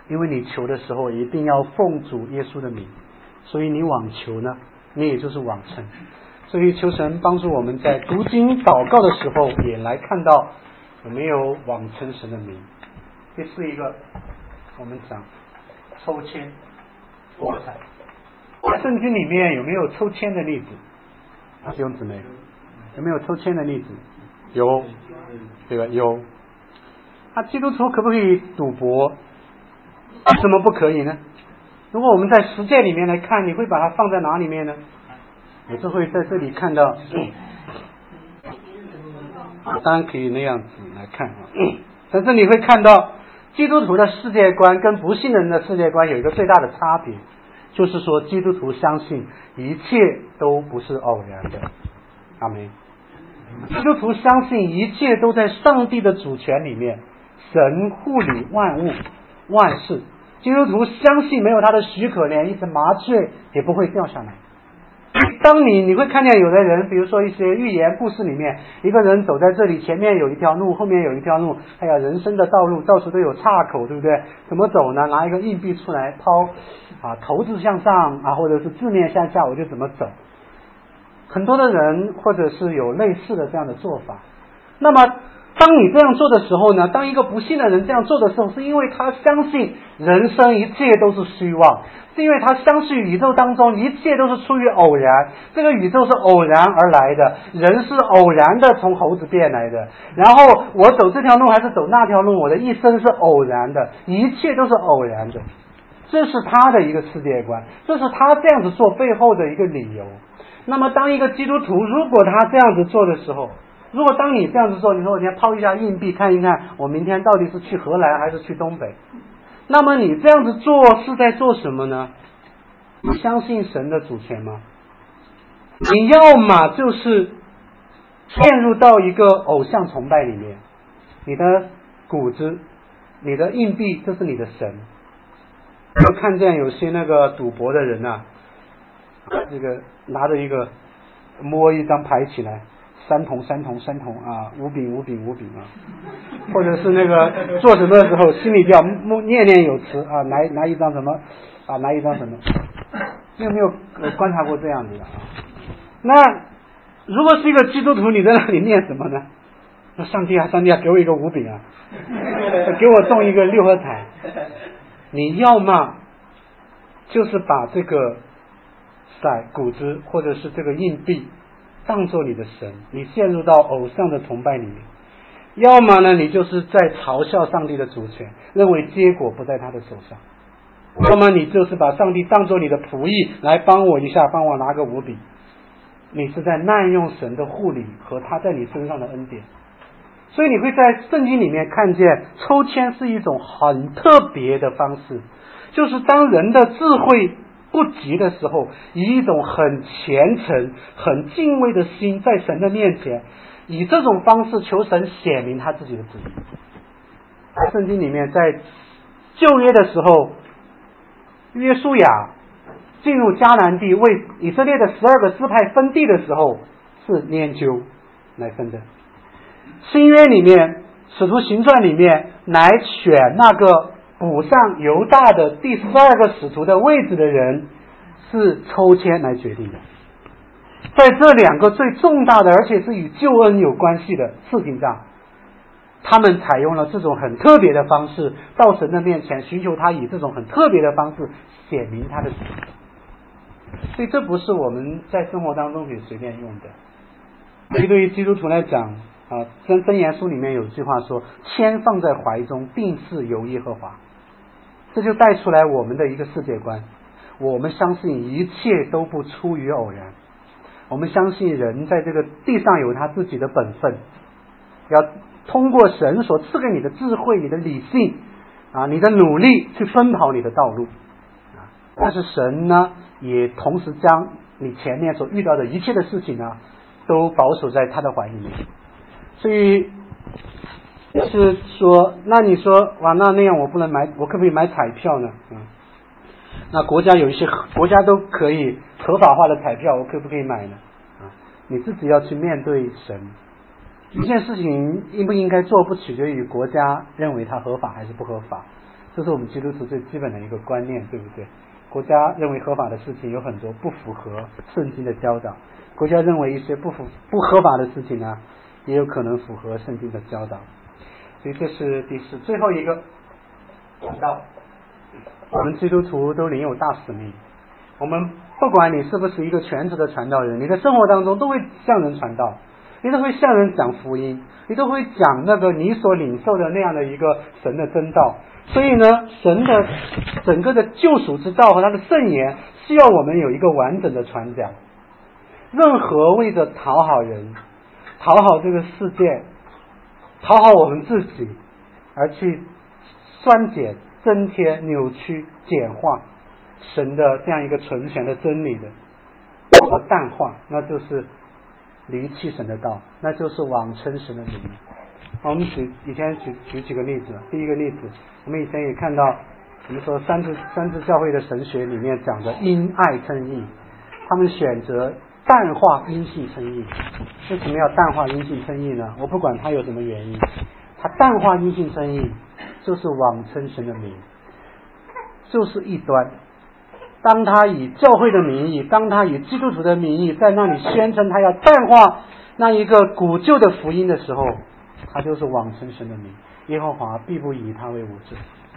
因为你求的时候一定要奉主耶稣的名，所以你往求呢，你也就是往称。所以求神帮助我们在读经祷告的时候，也来看到有没有往称神的名。第四一个，我们讲抽签博彩。圣经里面有没有抽签的例子？弟兄姊妹，有没有抽签的例子？有，对吧？有。基督徒可不可以赌博？为什么不可以呢？如果我们在实践里面来看，你会把它放在哪里面呢？我就会在这里看到，当然可以那样子来看啊。在这里会看到基督徒的世界观跟不信的人的世界观有一个最大的差别，就是说基督徒相信一切都不是偶然的。阿们。基督徒相信一切都在上帝的主权里面，神护理万物万事。基督徒相信没有他的许可，连一只麻雀也不会掉下来。当你会看见有的人，比如说一些寓言故事里面，一个人走在这里，前面有一条路，后面有一条路，哎呀，人生的道路到处都有岔口，对不对？怎么走呢？拿一个硬币出来抛，头子向上或者是字面向下，我就怎么走。很多的人或者是有类似的这样的做法。那么当你这样做的时候呢，当一个不信的人这样做的时候，是因为他相信人生一切都是虚妄，是因为他相信宇宙当中一切都是出于偶然，这个宇宙是偶然而来的，人是偶然的从猴子变来的，然后我走这条路还是走那条路，我的一生是偶然的，一切都是偶然的。这是他的一个世界观，这是他这样子做背后的一个理由。那么当一个基督徒如果他这样子做的时候，如果当你这样子做，你说我今天抛一下硬币看一看我明天到底是去荷兰还是去东北，那么你这样子做是在做什么呢？你相信神的主权吗？你要么就是陷入到一个偶像崇拜里面，你的谷子你的硬币就是你的神。我看见有些那个赌博的人这个拿着一个摸一张牌起来，3筒5饼或者是那个做什么的时候心里就要念念有词拿一张什么拿一张什么。你有没有观察过这样子的那如果是一个基督徒，你在那里念什么呢？那上帝给我一个5饼给我中一个6合彩。你要么就是把这个谷子或者是这个硬币当作你的神，你陷入到偶像的崇拜里面；要么呢，你就是在嘲笑上帝的主权，认为结果不在他的手上；要么你就是把上帝当作你的仆役，来帮我一下，帮我拿个5饼。你是在滥用神的护理和他在你身上的恩典。所以你会在圣经里面看见抽签是一种很特别的方式，就是当人的智慧不及的时候，以一种很虔诚很敬畏的心在神的面前，以这种方式求神显明他自己的旨意。圣经里面在旧约的时候，约书亚进入迦南地为以色列的12个支派分地的时候，是拈阄来分的。新约里面使徒行传里面来选那个补上犹大的第12个使徒的位置的人，是抽签来决定的。在这2个最重大的而且是与救恩有关系的事情上，他们采用了这种很特别的方式到神的面前，寻求他以这种很特别的方式显明他的旨意。所以这不是我们在生活当中可以随便用的。所以对于基督徒来讲箴言书里面有句话说，签放在怀中，定是由耶和华。这就带出来我们的一个世界观，我们相信一切都不出于偶然，我们相信人在这个地上有他自己的本分，要通过神所赐给你的智慧、你的理性你的努力去奔跑你的道路但是神呢，也同时将你前面所遇到的一切的事情都保守在他的怀里面。所以是说，那你说那样我不能买，我可不可以买彩票呢？那国家有一些国家都可以合法化的彩票，我可不可以买呢？你自己要去面对神。一件事情应不应该做，不取决于国家认为它合法还是不合法， 这是我们基督徒最基本的一个观念，对不对？国家认为合法的事情有很多不符合圣经的教导，国家认为一些不合法的事情呢，也有可能符合圣经的教导。所以这是第四，最后一个传道。我们基督徒都领有大使命，我们不管你是不是一个全职的传道人，你的生活当中都会向人传道，你都会向人讲福音，你都会讲那个你所领受的那样的一个神的真道。所以呢，神的整个的救赎之道和他的圣言需要我们有一个完整的传讲。任何为着讨好人、讨好这个世界、讨好我们自己而去酸碱、增添、扭曲、简化神的这样一个纯全的真理的，或淡化，那就是离弃神的道，那就是妄称神的名。我们以前举几个例子。第一个例子，我们以前也看到，我们说三自教会的神学里面讲的因爱称义，他们选择淡化因信称义。为什么要淡化因信称义呢？我不管他有什么原因，他淡化因信称义就是妄称神的名，就是异端。当他以教会的名义，当他以基督徒的名义在那里宣称他要淡化那一个古旧的福音的时候，他就是妄称神的名，耶和华必不以他为无罪。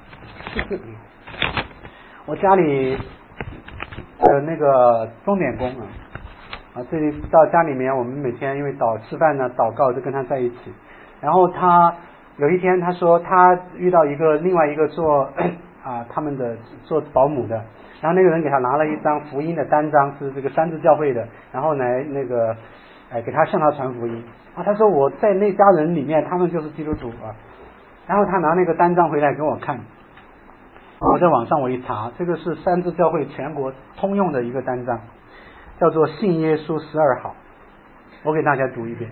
我家里的那个钟点工最近到家里面，我们每天因为吃饭呢祷告就跟他在一起。然后他有一天他说他遇到另外一个做他们的做保姆的，然后那个人给他拿了一张福音的单张，是这个三自教会的，然后来给他向他传福音。他说我在那家人里面他们就是基督徒然后他拿那个单张回来给我看，我在网上我一查，这个是三自教会全国通用的一个单张，叫做信耶稣12好。我给大家读一遍。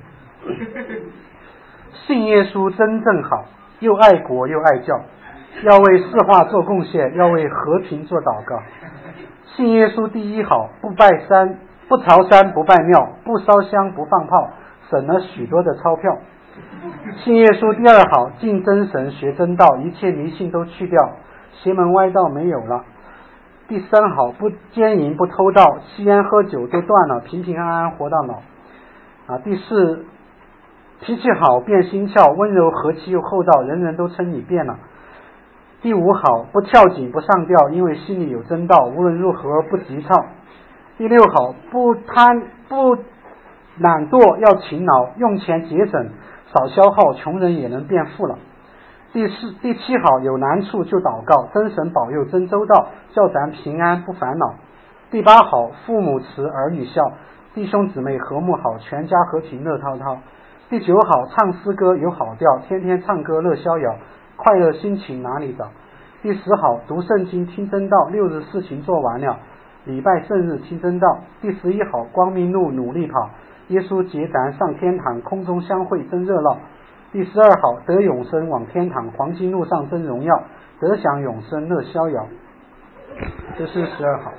信耶稣真正好，又爱国又爱教，要为世化做贡献，要为和平做祷告。信耶稣第一好，不朝山不拜庙，不烧香不放炮，省了许多的钞票。信耶稣第二好，敬真神学真道，一切迷信都去掉，邪门歪道没有了。第三好，不奸淫不偷盗，吸烟喝酒都断了，平平安安活到老。第四，脾气好变心窍，温柔和气又厚道，人人都称你变了。第五好，不跳井不上吊，因为心里有真道，无论如何不急躁。第六好，不贪不懒惰，要勤劳，用钱节省，少消耗，穷人也能变富了。第七好，有难处就祷告，真神保佑真周到，叫咱平安不烦恼。第八好，父母慈儿女孝，弟兄姊妹和睦好，全家和平乐滔滔。第九好，唱诗歌有好调，天天唱歌乐逍遥，快乐心情哪里找。第10好，读圣经听真道，6日事情做完了，礼拜圣日听真道。第11好，光明路努力跑，耶稣结咱上天堂，空中相会真热闹。第12好，得永生往天堂，黄金路上真荣耀，得享永生乐逍遥。这是12好。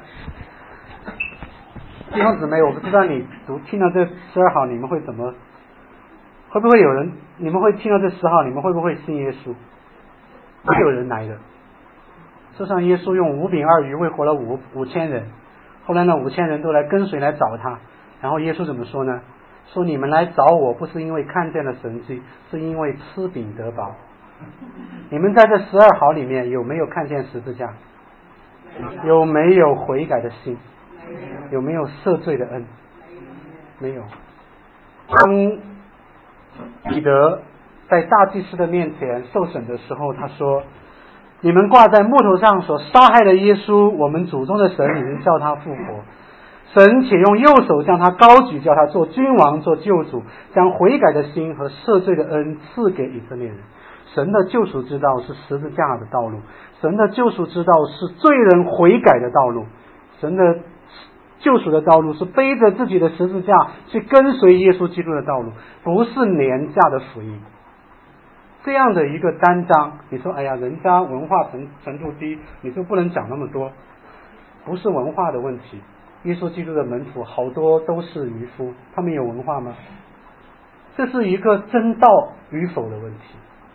弟兄姊妹，我不知道你听到这12好，你们会怎么？会不会有人？你们会听到这10好，你们会不会信耶稣？会有人来的。世上耶稣用5饼2鱼喂活了5000人，后来呢5000人都来跟随来找他，然后耶稣怎么说呢？说你们来找我，不是因为看见了神迹，是因为吃饼得饱。你们在这12好里面有没有看见十字架？有没有悔改的心？有没有赦罪的恩？没有。当彼得在大祭司的面前受审的时候，他说：你们挂在木头上所杀害的耶稣，我们祖宗的神已经叫他复活，神且用右手将他高举，叫他做君王做救主，将悔改的心和赦罪的恩赐给以色列人。神的救赎之道是十字架的道路，神的救赎之道是罪人悔改的道路，神的救赎的道路是背着自己的十字架去跟随耶稣基督的道路，不是廉价的福音。这样的一个单章，你说哎呀，人家文化程度低，你就不能讲那么多，不是文化的问题。耶稣基督的门徒好多都是渔夫，他们有文化吗？这是一个真道与否的问题。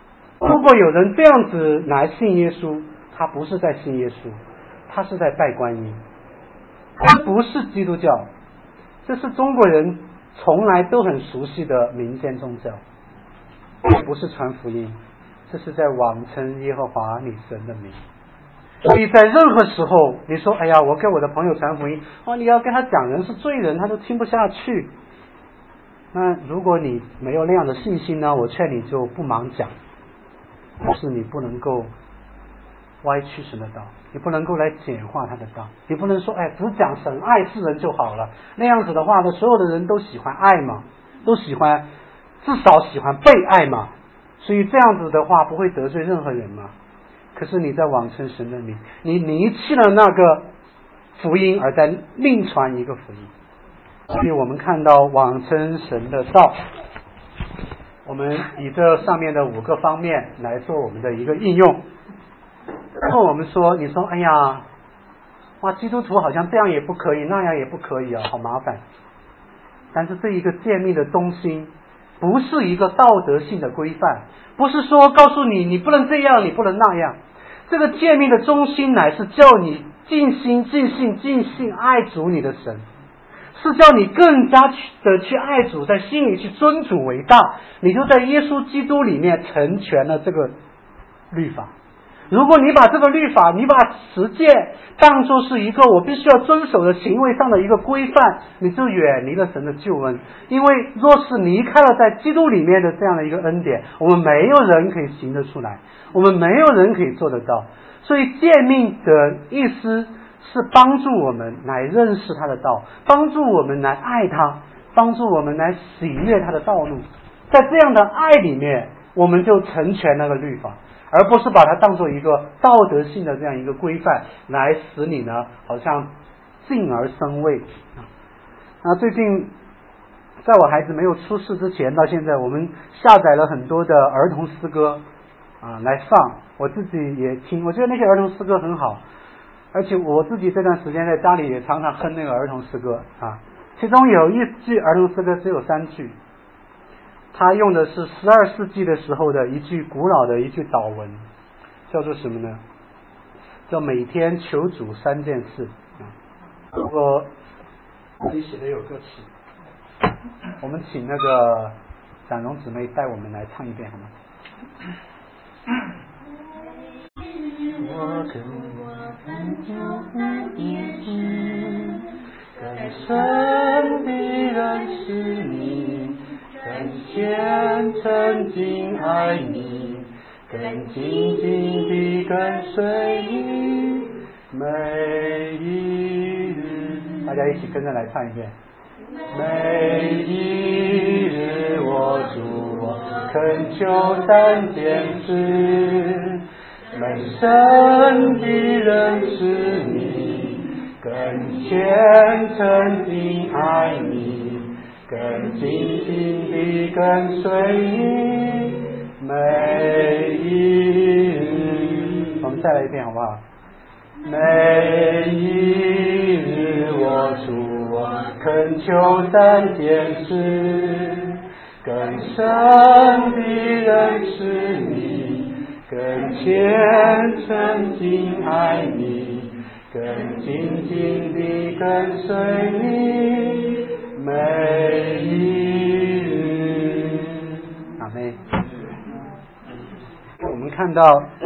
如果有人这样子来信耶稣，他不是在信耶稣，他是在拜观音，这不是基督教，这是中国人从来都很熟悉的民间宗教，不是传福音，这是在妄称耶和华你神的名。所以在任何时候你说哎呀我给我的朋友传福音，你要跟他讲人是罪人，他都听不下去。那如果你没有那样的信心呢，我劝你就不忙讲，但是你不能够歪曲神的道，你不能够来简化他的道，你不能说只讲神爱世人就好了，那样子的话呢，所有的人都喜欢爱嘛，都喜欢，至少喜欢被爱嘛，所以这样子的话不会得罪任何人嘛。可是你在妄称神的名，你离弃了那个福音，而在另传一个福音。所以我们看到妄称神的道，我们以这上面的5个方面来做我们的一个应用。然后我们说，你说哎呀，基督徒好像这样也不可以，那样也不可以啊，好麻烦。但是这一个诫命的中心不是一个道德性的规范，不是说告诉你你不能这样，你不能那样。这个诫命的中心乃是叫你尽心尽性尽性爱主你的神，是叫你更加的去爱主，在心里去尊主为大，你就在耶稣基督里面成全了这个律法。如果你把这个律法，你把十诫当作是一个我必须要遵守的行为上的一个规范，你就远离了神的救恩。因为若是离开了在基督里面的这样的一个恩典，我们没有人可以行得出来，我们没有人可以做得到。所以诫命的意思是帮助我们来认识他的道，帮助我们来爱他，帮助我们来喜悦他的道路。在这样的爱里面，我们就成全那个律法，而不是把它当作一个道德性的这样一个规范，来使你呢好像敬而生畏。最近在我孩子没有出世之前到现在，我们下载了很多的儿童诗歌来放，我自己也听，我觉得那些儿童诗歌很好，而且我自己这段时间在家里也常常哼那个儿童诗歌其中有一句儿童诗歌只有3句，他用的是12世纪的时候的一句古老的一句祷文，叫做什么呢？叫每天求主3件事。我自己写的有歌词，我们请那个展荣姊妹带我们来唱一遍好吗？我恳求3件事，更深地认识你，更虔诚地爱你，更紧紧地跟随你，每一日。大家一起跟着来唱一遍。每一日我恳求3件事，更深地认识你，更虔诚地爱你，更紧紧地跟随你，每一日。我们再来一遍好不好？每一日我恳求3件事，更深地认识你，更虔诚地爱你，更紧紧地跟随你，每一日。阿们。我们看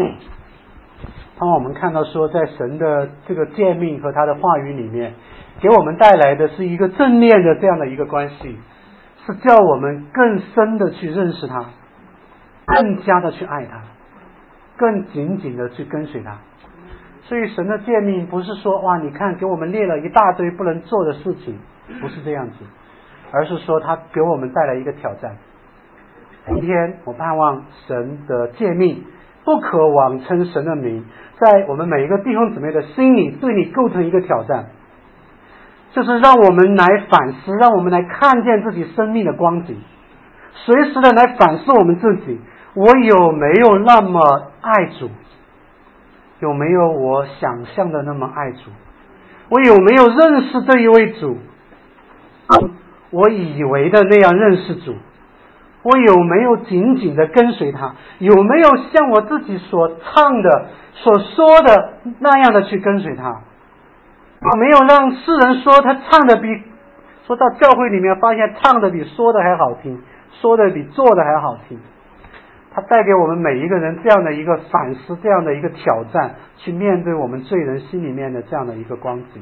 到说，在神的这个诫命和他的话语里面，给我们带来的是一个正面的这样的一个关系，是叫我们更深的去认识他，更加的去爱他，更紧紧的去跟随他。所以神的诫命不是说你看给我们列了一大堆不能做的事情，不是这样子，而是说他给我们带来一个挑战。今天我盼望神的诫命不可妄称神的名，在我们每一个弟兄姊妹的心里对你构成一个挑战，就是让我们来反思，让我们来看见自己生命的光景，随时的来反思我们自己，我有没有那么爱主，有没有我想象的那么爱主，我有没有认识这一位主，我以为的那样认识主， 我有没有紧紧的跟随他？有没有像我自己所唱的、所说的那样的去跟随他？我没有让世人说他唱的比，说到教会里面发现唱的比说的还好听，说的比做的还好听。他带给我们每一个人这样的一个反思，这样的一个挑战，去面对我们罪人心里面的这样的一个光景。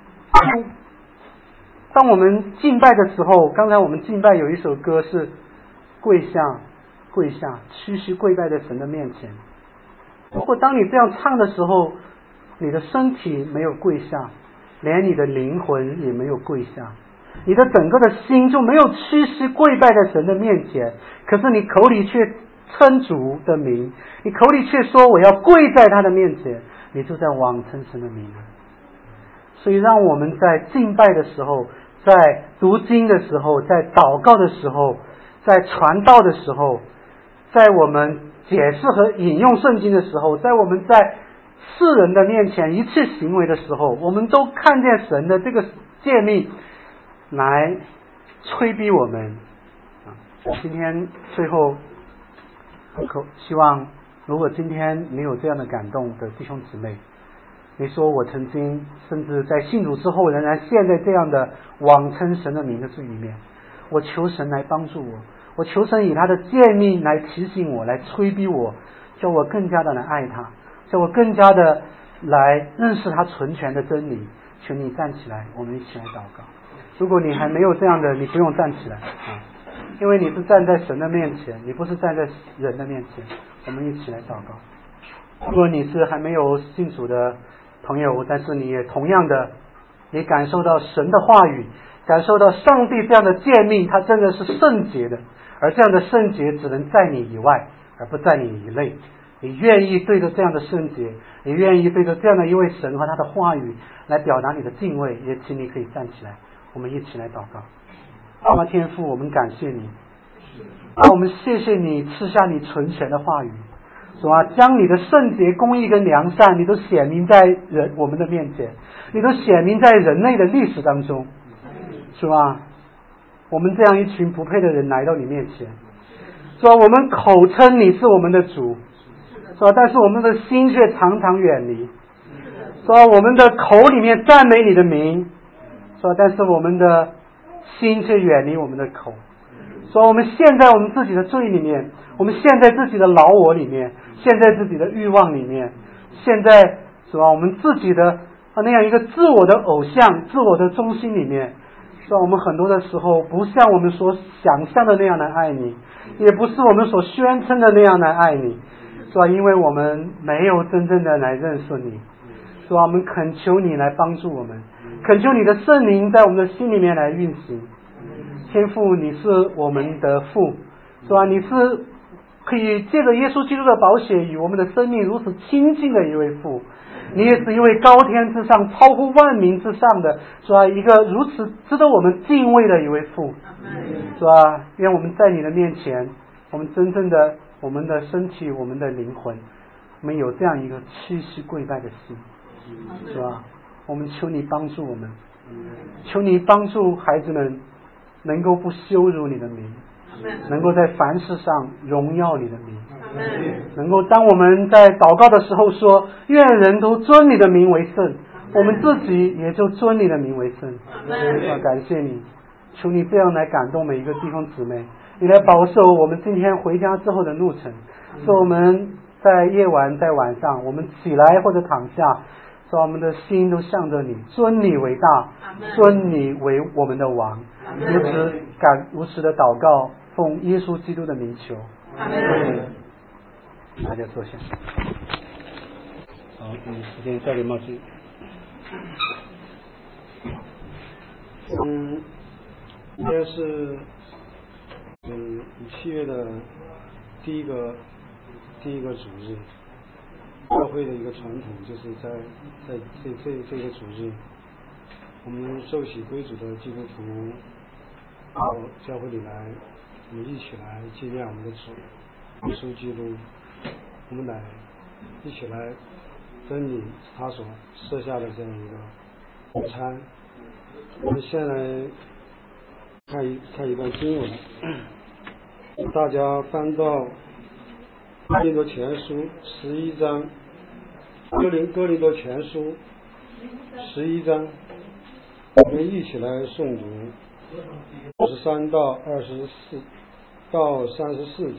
当我们敬拜的时候，刚才我们敬拜有一首歌是跪下，屈膝跪拜在神的面前。如果当你这样唱的时候，你的身体没有跪下，连你的灵魂也没有跪下，你的整个的心就没有屈膝跪拜在神的面前，可是你口里却称主的名，你口里却说我要跪在他的面前，你就在妄称神的名。所以让我们在敬拜的时候，在读经的时候，在祷告的时候，在传道的时候，在我们解释和引用圣经的时候，在我们在世人的面前一切行为的时候，我们都看见神的这个诫命来催逼我们。今天最后希望，如果今天你有这样的感动的弟兄姊妹，你说我曾经甚至在信主之后仍然陷在这样的妄称神的名的罪里面，我求神来帮助我，我求神以他的诫命来提醒我，来催逼我，叫我更加的来爱他，叫我更加的来认识他纯全的真理。求你站起来，我们一起来祷告。如果你还没有这样的，你不用站起来因为你是站在神的面前，你不是站在人的面前。我们一起来祷告。如果你是还没有信主的朋友，但是你也同样的，你感受到神的话语，感受到上帝这样的诫命，它真的是圣洁的，而这样的圣洁只能在你以外，而不在你以内。你愿意对着这样的圣洁，你愿意对着这样的一位神和他的话语来表达你的敬畏，也请你可以站起来，我们一起来祷告。阿爸天父，我们感谢你，我们谢谢你赐下你纯全的话语，主啊，将你的圣洁、公义跟良善，你都显明在我们的面前，你都显明在人类的历史当中，是吧？我们这样一群不配的人来到你面前，是吧？我们口称你是我们的主，是吧？但是我们的心却常常远离，是吧？我们的口里面赞美你的名，是吧？但是我们的心却远离我们的口，所以我们陷在我们自己的罪里面，我们陷在自己的老我里面，陷在自己的欲望里面，陷在是吧我们自己的那样一个自我的偶像、自我的中心里面，是吧？我们很多的时候不像我们所想象的那样来爱你，也不是我们所宣称的那样来爱你，是吧？因为我们没有真正的来认识你，是吧？我们恳求你来帮助我们，恳求你的圣灵在我们的心里面来运行。天父，你是我们的父，是吧？你是可以借着耶稣基督的宝血与我们的生命如此亲近的一位父，你也是一位高天之上、超乎万民之上的，是吧？一个如此值得我们敬畏的一位父，是吧？愿我们在你的面前，我们真正的我们的身体、我们的灵魂，我们有这样一个屈膝跪拜的心，是吧？我们求你帮助我们，求你帮助孩子们能够不羞辱你的名，能够在凡事上荣耀你的名，能够当我们在祷告的时候说愿人都尊你的名为圣，我们自己也就尊你的名为圣。感谢你，求你这样来感动每一个弟兄姊妹，你来保守我们今天回家之后的路程，使我们在夜晚在晚上我们起来或者躺下，使我们的心都向着你，尊你为大，尊你为我们的王。如此的祷告，奉耶稣基督的名求。大家坐下。好，时间交给茂基。 应该是7月的第一个主日，教会的一个传统，就是在这个主日，我们受洗归主的基督徒到教会里来，我们一起来纪念我们的主耶稣基督，我们来一起来真理他所设下的这样一个午餐。我们先来看一段经文， 大家翻到哥林多前书11章，哥林多前书11章，我们一起来诵读13到24到34节。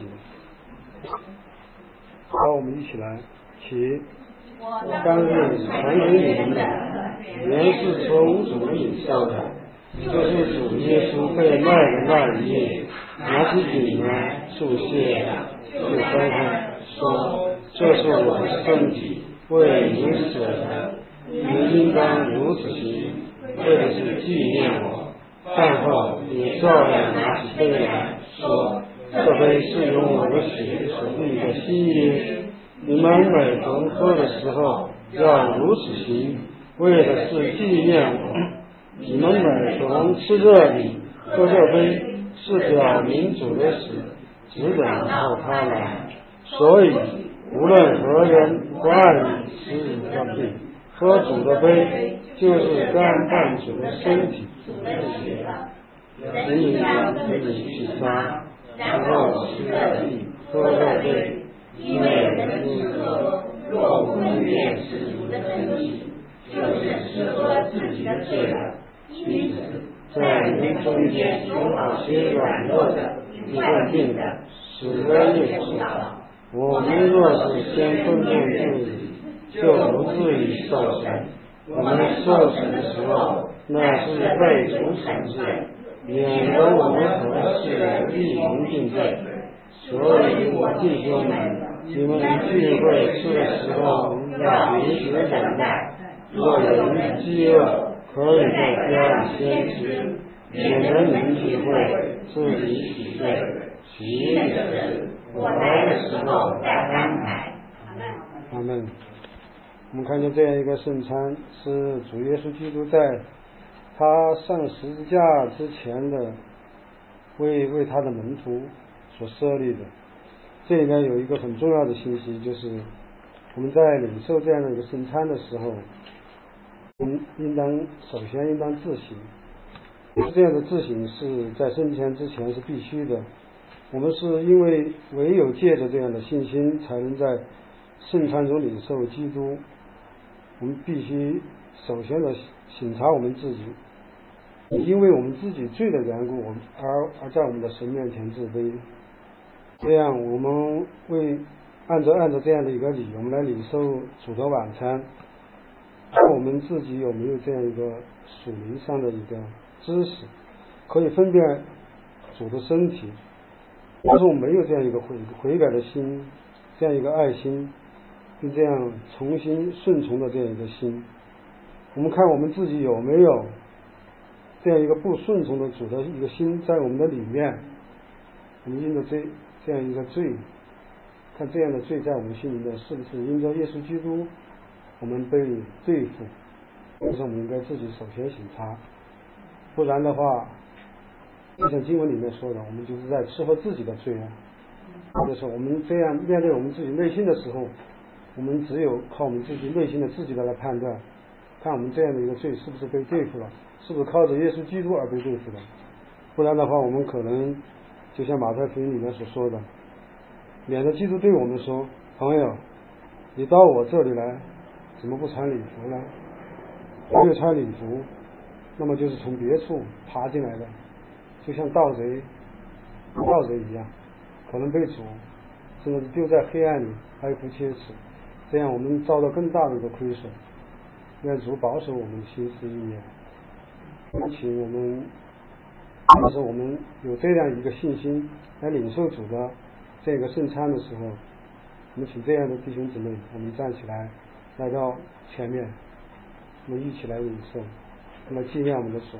好，我们一起来，起。当日传给你们的，原是从主领受的，就是主耶稣被卖的那一夜，拿起饼来，祝谢了，就掰开，说：“这是我的身体，为你们舍的，你们应当如此行，为的是纪念我。”饭后也照样拿起杯来，说：“这杯是用我的血所立的新约。你们每逢喝的时候，要如此行，为的是纪念我。你们每逢吃这里、喝这杯，是表明主的死，只等到他来。所以，无论何人不按理吃主的饼、喝主的杯，就是干拌主的身体、主的血了。人应当自己去杀，然后吃这饼、喝这杯。因为人吃喝，若不分辨是主的身体，就是吃喝自己的罪了。因此，在你们中间有好些软弱的、患病的，使人也知道。我们若是先分辨自己，就不至于受审。我们受审的时候，那是被主惩治，免得我们和世人一同定罪。所以我弟兄们，你们聚会吃的时候要彼此忍耐，若有人饥饿，可以在家里先吃，免得你们聚会自己洗罪。其余的事，我来的时候再安排。阿们。我们看见这样一个圣餐，是主耶稣基督在他上十字架之前的为他的门徒所设立的。这里面有一个很重要的信息，就是我们在领受这样的一个圣餐的时候，我们首先应当自省。这样的自省是在圣餐之前是必须的。我们是因为唯有借着这样的信心，才能在圣餐中领受基督。我们必须首先的省察我们自己，因为我们自己罪的缘故，而在我们的神面前自卑。这样我们按照这样的一个理，我们来领受主的晚餐。我们自己有没有这样一个属灵上的一个知识，可以分辨主的身体？但是我们没有这样一个悔改的心，这样一个爱心，并这样重新顺从的这样一个心。我们看我们自己有没有这样一个不顺从的主的一个心在我们的里面。我们因着这样一个罪，看这样的罪在我们心里面是不是因着耶稣基督我们被对付，这是我们应该自己首先省察。不然的话，就像经文里面说的，我们就是在吃喝自己的罪啊。就是我们这样面对我们自己内心的时候，我们只有靠我们自己内心的自己的来判断，看我们这样的一个罪是不是被对付了，是不是靠着耶稣基督而被对付的。不然的话，我们可能就像马太福音里面所说的，免得基督对我们说：“朋友，你到我这里来，怎么不穿礼服呢？没有穿礼服，那么就是从别处爬进来的，就像盗贼一样，可能被主甚至丢在黑暗里，还有不切齿，这样我们遭到更大的一个亏损。愿主保守我们的心思意念，请我们。但是我们有这样一个信心来领受主的这个圣餐的时候，我们请这样的弟兄姊妹，我们站起来来到前面，我们一起来领受，来纪念我们的主。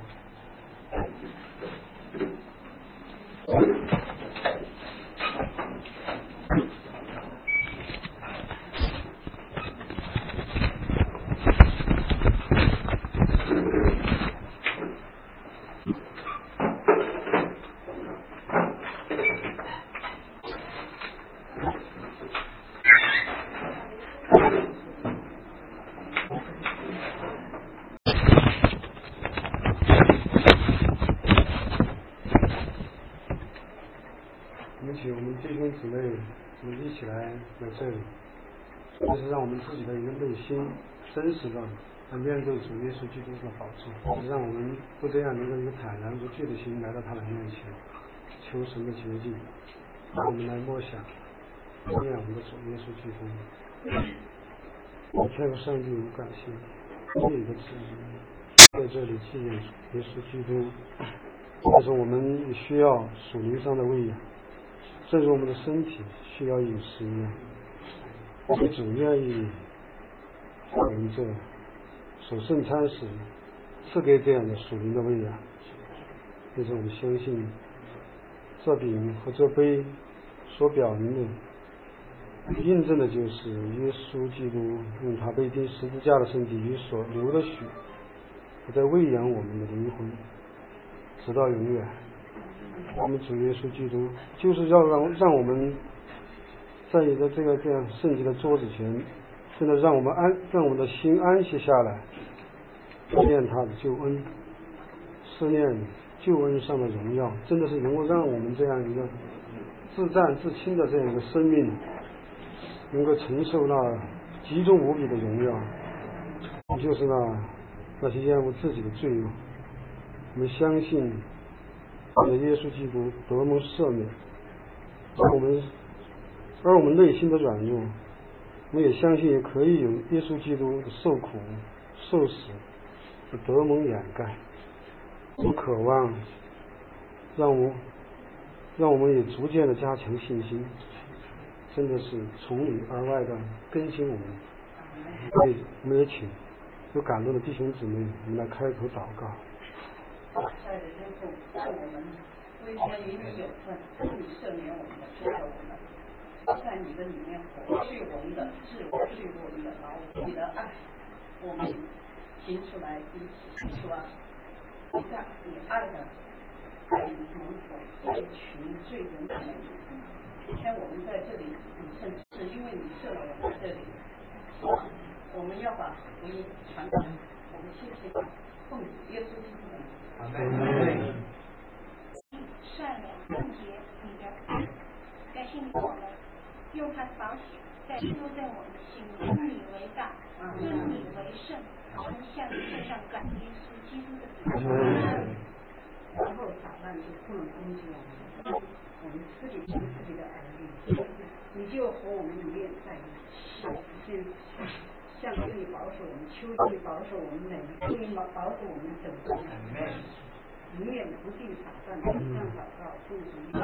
我们一起来这里，这是让我们自己的一个内心真实的来面对主耶稣基督的宝座，让我们不这样能够一个坦然无惧的心来到他的面前，求神的洁净。让我们来默想念我们的主耶稣基督。我天父上帝，我感谢你，这一个旨意在这里纪念耶稣基督。但是我们也需要属灵上的喂养，正如我们的身体需要饮食一样，我们主愿意我们这守圣餐时赐给这样的属灵的喂养。但是我们相信这饼和这杯所表明的印证的就是耶稣基督用他被钉十字架的身体与所流的血在喂养我们的灵魂直到永远。我们主耶稣基督就是要让我们在你的这样圣洁的桌子前，真的让我们的心安息下来，思念他的救恩，思念救恩上的荣耀，真的是能够让我们这样一个自战自清的这样一个生命能够承受那极重无比的荣耀，就是那些厌恶自己的罪恶。我们相信我们的耶稣基督得蒙赦免，而我们内心的软弱，我们也相信也可以有耶稣基督的受苦受死得蒙掩盖。我渴望让我们也逐渐的加强信心，真的是从里而外的更新我们。所以我们也请有感动的弟兄姊妹，我们来开口祷告。 爱的天父，让我们归天与你有份，你赦免我们的罪和我们，在你的里面活，去我们的智慧，去我们的劳苦，你的爱，我们行出来，彼此说，在你爱的爱里蒙福，这一群罪人的人。今天我们在这里，甚至是因为你设了我们在这里，我们要把福音传达，我们谢谢奉耶稣基督的名。 善良圣洁你的爱，感谢你我们用他的宝血在修正我们的心，尊你为大，尊你为圣，我们向你献上感耶稣基督的名。 然后撒旦就不能攻击我们自己是自己的儿女，你就和我们里面在一起，向你保守我们，求你保守我们每一个，你保守我们整个人，永远不定撒旦，这样祷告，奉主。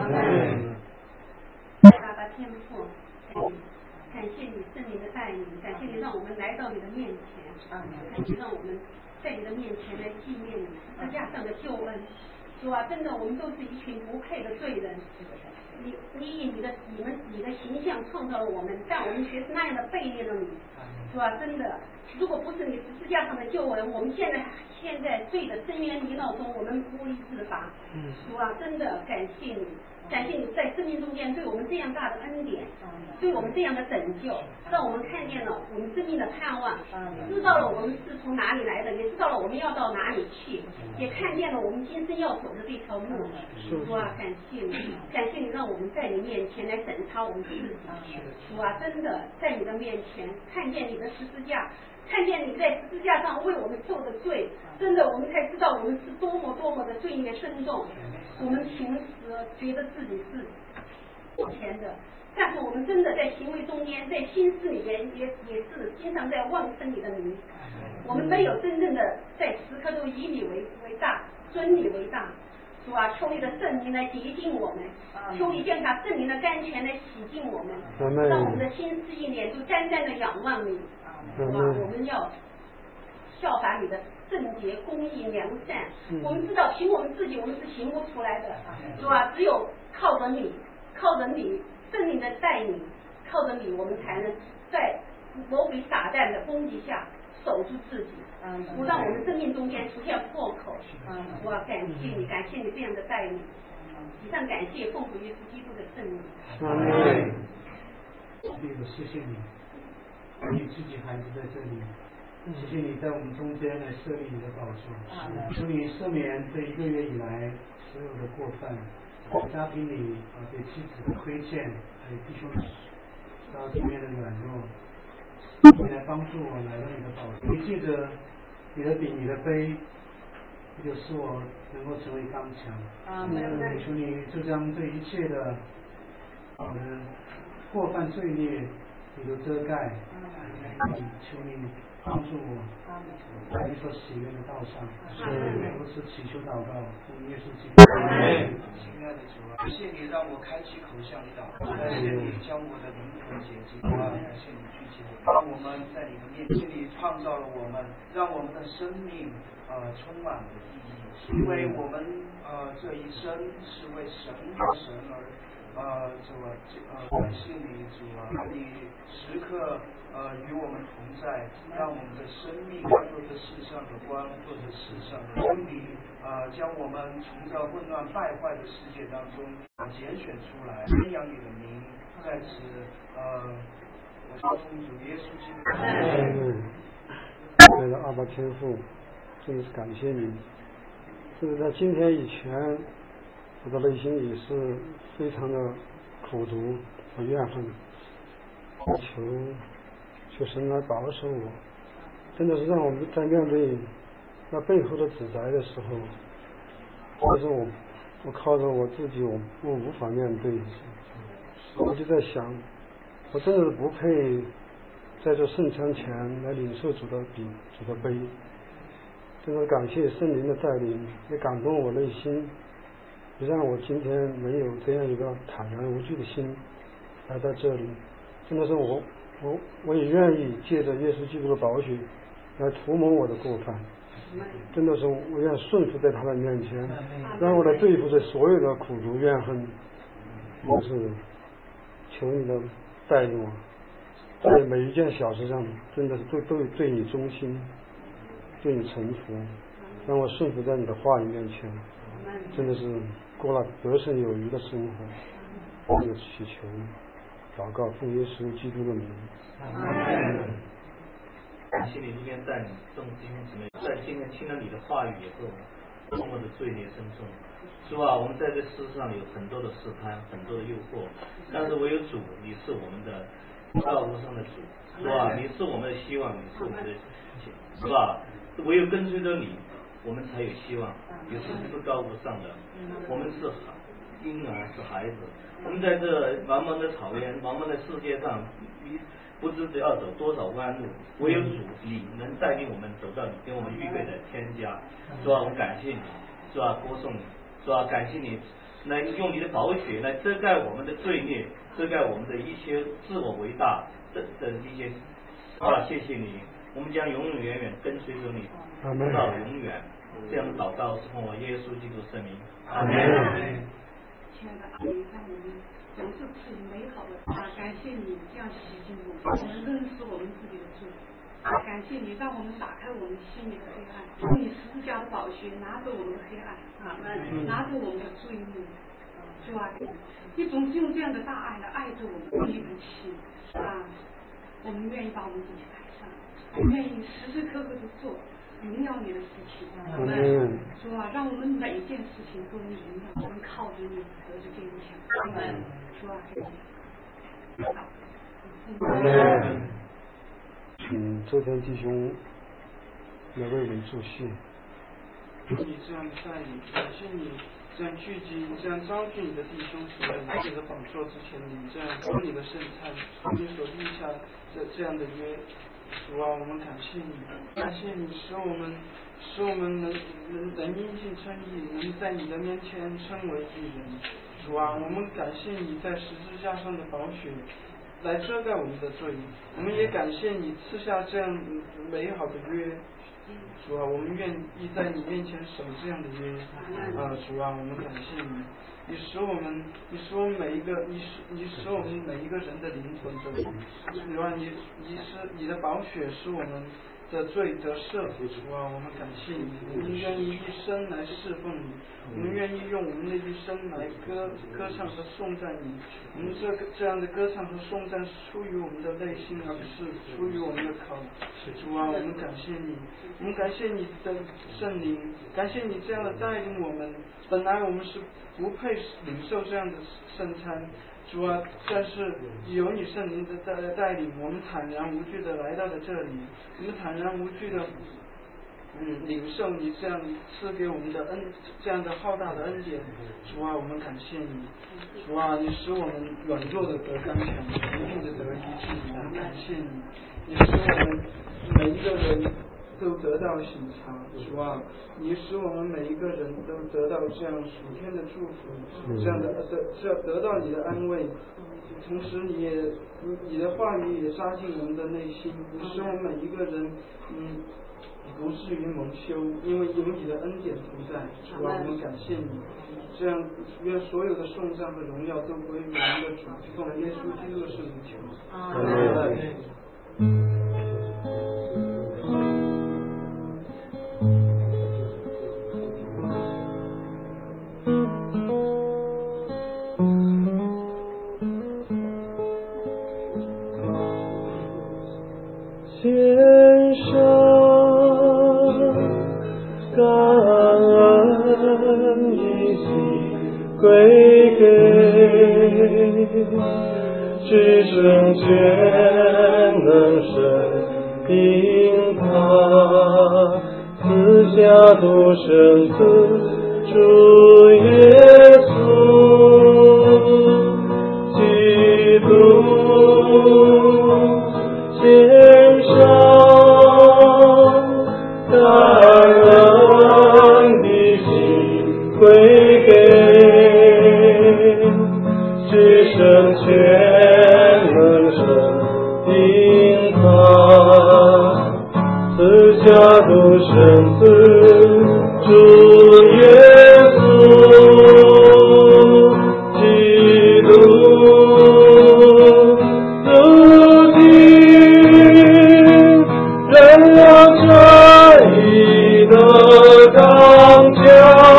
爸爸天父，感谢你圣灵的带领，感谢你让我们来到你的面前，感谢让我们在你的面前来纪念你十字架上的救恩。主啊，真的，我们都是一群不配的罪人。你以你的形象创造了我们，但我们却是那样的背离了你。主啊，真的，如果不是你十字架上的救恩，我们现在罪的深渊泥淖中，我们无以自拔。主啊，真的感谢你。感谢你在生命中间对我们这样大的恩典，对我们这样的拯救，让我们看见了我们生命的盼望，知道了我们是从哪里来的，也知道了我们要到哪里去，也看见了我们今生要走的这条路。主啊，感谢你，感谢你让我们在你面前来审查我们自己。主啊，真的在你的面前看见你的十字架，看见你在十字架上为我们受的罪，真的我们才知道我们是多么的罪孽深重。我们平时觉得自己是有钱的，但是我们真的在行为中间，在心思里面也是经常在妄称你的名。我们没有真正的在时刻都以你为大，尊你为大。主啊，求你的圣灵来洁净我们，求你降下圣灵的甘泉来洗净我们，让我们的心思意念都单单的仰望你。主啊，我们要效法你的圣洁、公义、良善。我们知道凭我们自己我们是行不出来的，主啊，只有靠着你圣灵的带领，靠着你我们才能在魔鬼撒旦的攻击下守住自己，不让我们生命中间出现破口。我感谢你，感谢你这样的带领。以上感谢奉主耶稣基督的圣名。 谢谢你，你自己孩子在这里，谢谢你在我们中间来设立你的宝座，求你赦免这一个月以来所有的过犯， 家庭里对妻子的亏欠，还有弟兄里面的软弱，你来帮助我来到你的宝座。你借着你的饼、你的杯，就使我能够成为刚强。求你就将这一切的我们过犯罪孽，你都遮盖。求你帮助我，在你所喜悦的道上，如此祈求祷告，奉耶稣基督。 亲爱的主啊，感谢你让我开启口向你祷告，感谢你将我的灵魂洁净，感谢你聚集我，让我们在你的面前，你创造了我们，让我们的生命充满了意义，因为我们这一生是为神而感谢你主啊，你时刻与我们同在，让我们的生命做这世上的光，做这世上的真理，将我们从这混乱败坏的世界当中拣选出来，宣扬你的名，在此我奉主耶稣基督。 对的，阿爸天父，真的是感谢你。就是在今天以前，我的内心也是非常的苦毒和怨恨，求神来保守我，真的是让我们在面对那背后的指责的时候，但是我靠着我自己，我无法面对，我就在想，我真的是不配在这圣餐前来领受主的饼、主的杯。真的感谢圣灵的带领，也感动我内心，也让我今天没有这样一个坦然无惧的心来到这里。真的是我也愿意借着耶稣基督的宝血来涂抹我的过犯。真的是我愿顺服在他的面前，让我来对付这所有的苦毒怨恨。我是求你的带领我，在每一件小事上，真的是对你忠心，对你臣服，让我顺服在你的话语面前，真的是过了得胜有余的生活。我祈求祷告，奉耶稣基督的名。 感谢你今天带领众弟兄姊妹，在今天听了你的话语以后，多么的罪孽深重。是吧？我们在这世上有很多的试探，很多的诱惑，但是唯有主，你是我们的道路上的主，是吧？你是我们的希望，你是我们的，是吧？唯有跟随着你，我们才有希望。有时是高不上的，我们是婴儿，是孩子。我们在这茫茫的草原、茫茫的世界上，不知要走多少弯路，唯有主，你能带领我们走到你给我们预备的天家，是吧？我们感谢你，是吧？歌颂你，是吧？感谢你来用你的宝血来遮盖我们的罪孽，遮盖我们的一些自我伟大的一些，啊，谢谢你，我们将永永远远跟随着你，直到永远。这样的祷告是奉我耶稣基督圣名。阿门。 亲爱的阿门，让我们总是赐予美好的感谢你这样洗净我们认识我们自己的罪。感谢你让我们打开我们心里的黑暗，用你十字架的宝血拿走我们的黑暗，拿走我们的罪孽。主啊，你总是用这样的大爱来爱着我们每一个心啊！我们愿意把我们自己改善，我们愿意时时刻刻的做荣耀你的事情。主啊，让我们每一件事情都能荣耀，我们靠着你得着坚强。主啊， 周天弟兄来为我们助谢。 你这样带领，感谢你这样聚集，这样招聚你的弟兄姊妹，在你的宝座之前，你这样把你的圣餐，你所立下这样的约。主啊，我们感谢你，感谢你使我们能因信称义，能在你的面前称为义人。主啊，我们感谢你在十字架上的宝血来遮盖我们的罪，我们也感谢你赐下这样美好的约。主啊，我们愿意在你面前守这样的约。主啊，我们感谢你，你使我们每一个人的灵魂得救。主啊，你的宝血使我们的罪得赦。主啊，我们感谢你，我们愿意一生来侍奉你，我们愿意用我们的一生来歌唱和颂赞你。我们这样的歌唱和颂赞是出于我们的内心，而不是出于我们的口。主啊，我们感谢你，我们感谢你的圣灵，感谢你这样的带领我们。本来我们是不配领受这样的圣餐，主啊，但是有你圣灵的带领，我们坦然无惧的来到了这里，我们坦然无惧的领受你这样赐给我们的这样的浩大的恩典。主啊，我们感谢你，主啊，你使我们软弱的得刚强，贫病的得医治。感谢你，你使我们每一个人都得到喜察。主啊，你使我们每一个人都得到这样属天的祝福，这样的得到你的安慰。同时你的话语也扎进我们的内心，你使我们每一个人不至于蒙羞，因为有你的恩典同在。主啊，我们感谢你，这样愿所有的颂赞和荣耀都归于我们的主，奉耶稣基督的圣名求。阿门。 献上感恩的心归给至圣全能神因他赐下独生子主耶稣基督献上感恩的心归给至圣全能神因他赐下独生子主耶稣基督这一的刚强，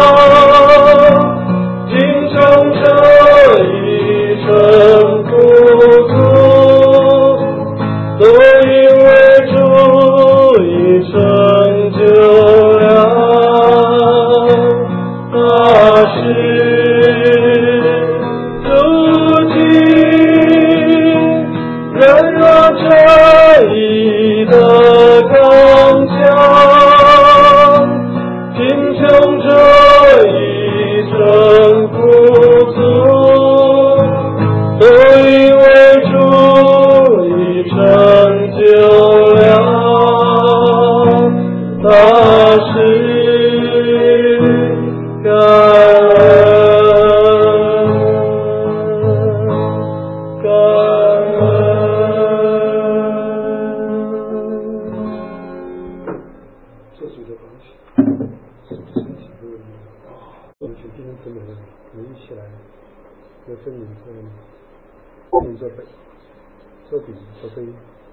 今生这一生不足，都因为主已成就了大事，如今仍让这一的刚强，贫穷这一生不足，都因为主已成就了大事，感恩。 这是一个东西，身体的我们今天姊妹们，我们一起来有圣灵在用这笔这杯。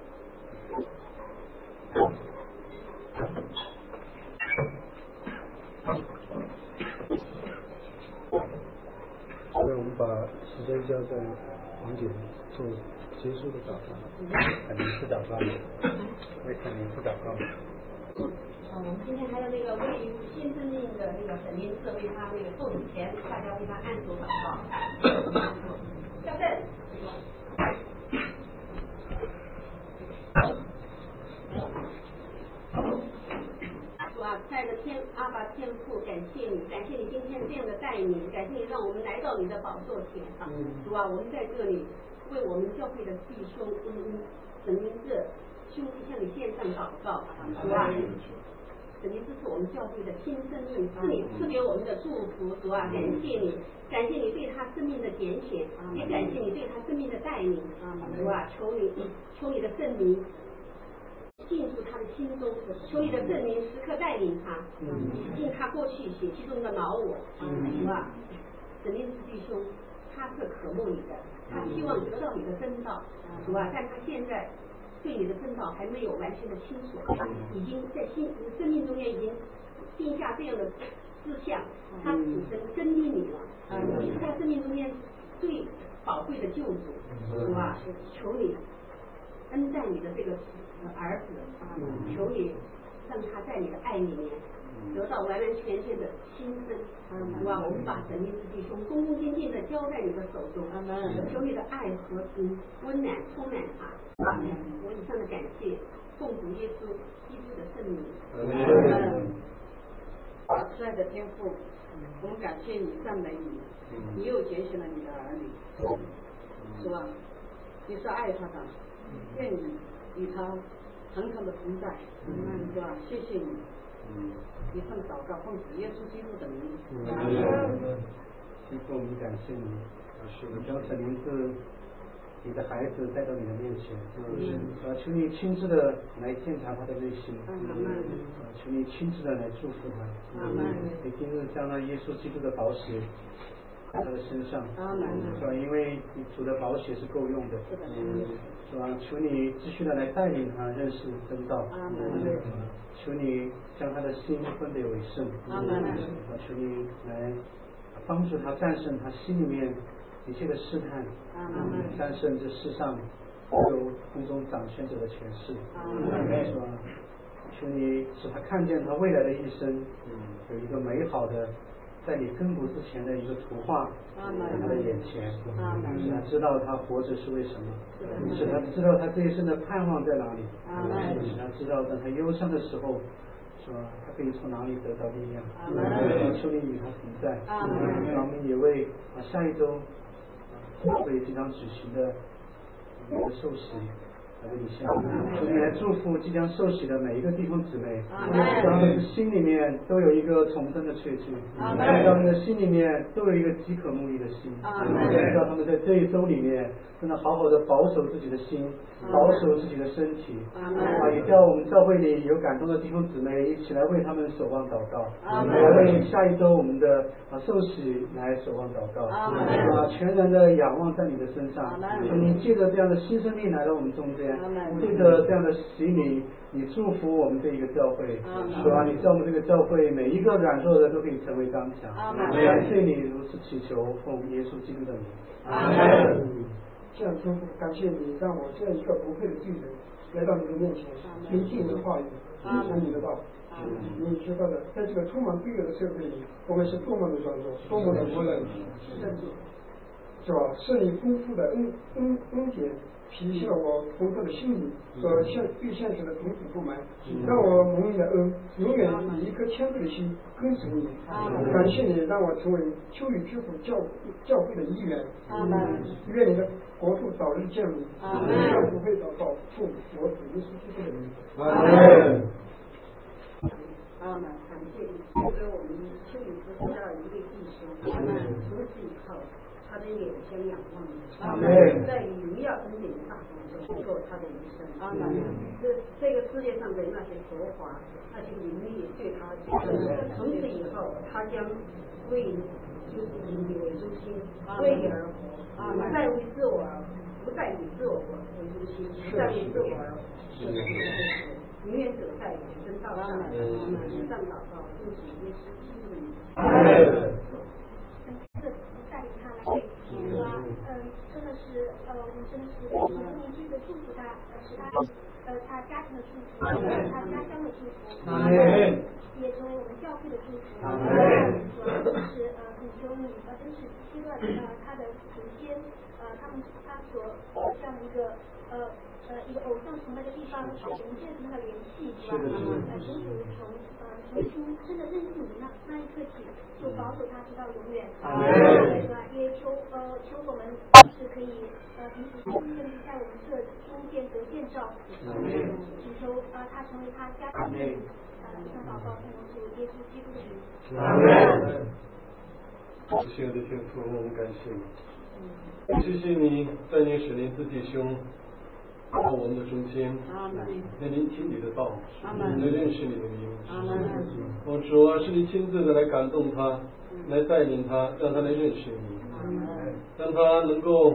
所以我们把时间交在王姐做结束的祷告， 肯定是祷告，为肯定是祷告。 我们今天还有那个位于新生命的那个神明寺，为他那个奉前，大家为他按手祷告。小郑。主啊，亲爱的阿爸天父，感谢你今天这样的带领，感谢你让我们来到你的宝座前啊！主啊，我们在这里为我们教会的弟兄神明寺兄弟向你献上祷告，主啊，神明支持我们教会的新生命，是你赐给我们的祝福，主啊，感谢你对他生命的拣选，也感谢你对他生命的带领，主啊，求你的圣灵进入他的心中，求你的圣灵时刻带领他，洗净他过去血气中的老我，主啊，神明弟兄，他是渴慕你的，他希望得到你的真道，主啊，但他现在对你的真道还没有完全的清楚，已经在生命中间已经定下这样的志向，他此生跟定你了，你是他生命中间最宝贵的救主，是吧？求你恩待你的这个儿子，求你让他在你的爱里面得到完完全全的新生，是吧？我们把神明之弟兄恭恭敬敬的交在你的手中，求你的爱和温暖充满他。我以上的感谢，奉主耶稣基督的圣名。 慈爱的天父，我们感谢你，赞美你，你又拣选了你的儿女，是吧？你是爱他的，愿你与他常常的同在，是吧？谢谢你。以上祷告，奉主耶稣基督的名。 天父，我们感谢你，将神灵是你的孩子带到你的面前，求你亲自的来检查他的内心，求你亲自的来祝福他。你今日将那耶稣基督的宝血在他的身上，是吧？因为你主的宝血是够用的，是吧？求你继续的来带领他认识真道，求你将他的心分别为圣，求你来帮助他战胜他心里面一切的试探，战胜这世上所有空中掌权者的权势，是吧？求你使他看见他未来的一生有一个美好的在你根部之前的一个图画在他的眼前，使他知道他活着是为什么，使他知道他这一生的盼望在哪里，使他知道当他忧伤的时候，是吧？他可以从哪里得到力量？求你与他同在。我们也为下一周会即将举行的受洗来为你献上，求你来祝福即将受洗的每一个弟兄姊妹，让他们心里面都有一个重生的确据，让他们的心里面都有一个饥渴慕义的心，让他们在这一周里面真的好好的保守自己的心，保守自己的身体，也叫我们教会里有感动的弟兄姊妹一起来为他们守望祷告，来为下一周我们的受洗来守望祷告，全然的仰望在你的身上，求你借着这样的新生命来到我们中间，借着这样的洗礼，你祝福我们这一个教会，是吧？你叫我们这个教会每一个软弱的都可以成为刚强。感谢你如此祈求，奉耶稣基督的名。 这样天父，感谢你让我这样一个不配的罪人来到你的面前，听听你的话语，听从你的道。你知道的，在这个充满罪恶的社会里，我们是多么的软弱，多么的无能，是吧？是你丰富的恩典体现了我丰富的心理和对现实的种种不满，让我蒙你的恩，永远以一颗谦卑的心跟随你。感谢你让我成为秋雨之父教会的一员。愿你的国度早日降临。愿不会祷告，奉我主耶稣基督的名。 感谢你赐给我们秋雨之父的一位弟兄，从此以后他的脸将仰望你，在荣耀恩典的大光中过他的一生。这个世界上的那些佛法，那些名利对他，从此以后他将为你为中心，为你而活，不再为自我，不再以自我为中心，不再为自我而活。永远走在永生道上，以上祷告，奉主耶稣基督的名。 带领他来对主啊，真的是我们真的是宁静的祝福他，使他家庭的祝福，他家乡的祝福，也成为我们教会的祝福。主要就是恳求你，真是切断他的祖先，他所这样一个一个偶像崇拜的地方，重建那个联系，是吧？从重真的认识你那一刻起，就保守他直到永远。也求我们是可以彼此相信，在我们这中间得见照，请求他成为他家庭的以上祷告，奉主耶稣基督的名。 亲爱的天父，我们感谢你，谢谢你在你使灵之弟兄到我们的中间，来聆听你的道，来认识你的名。我主啊，是你亲自的来感动他，来带领他，让他来认识你，让他能够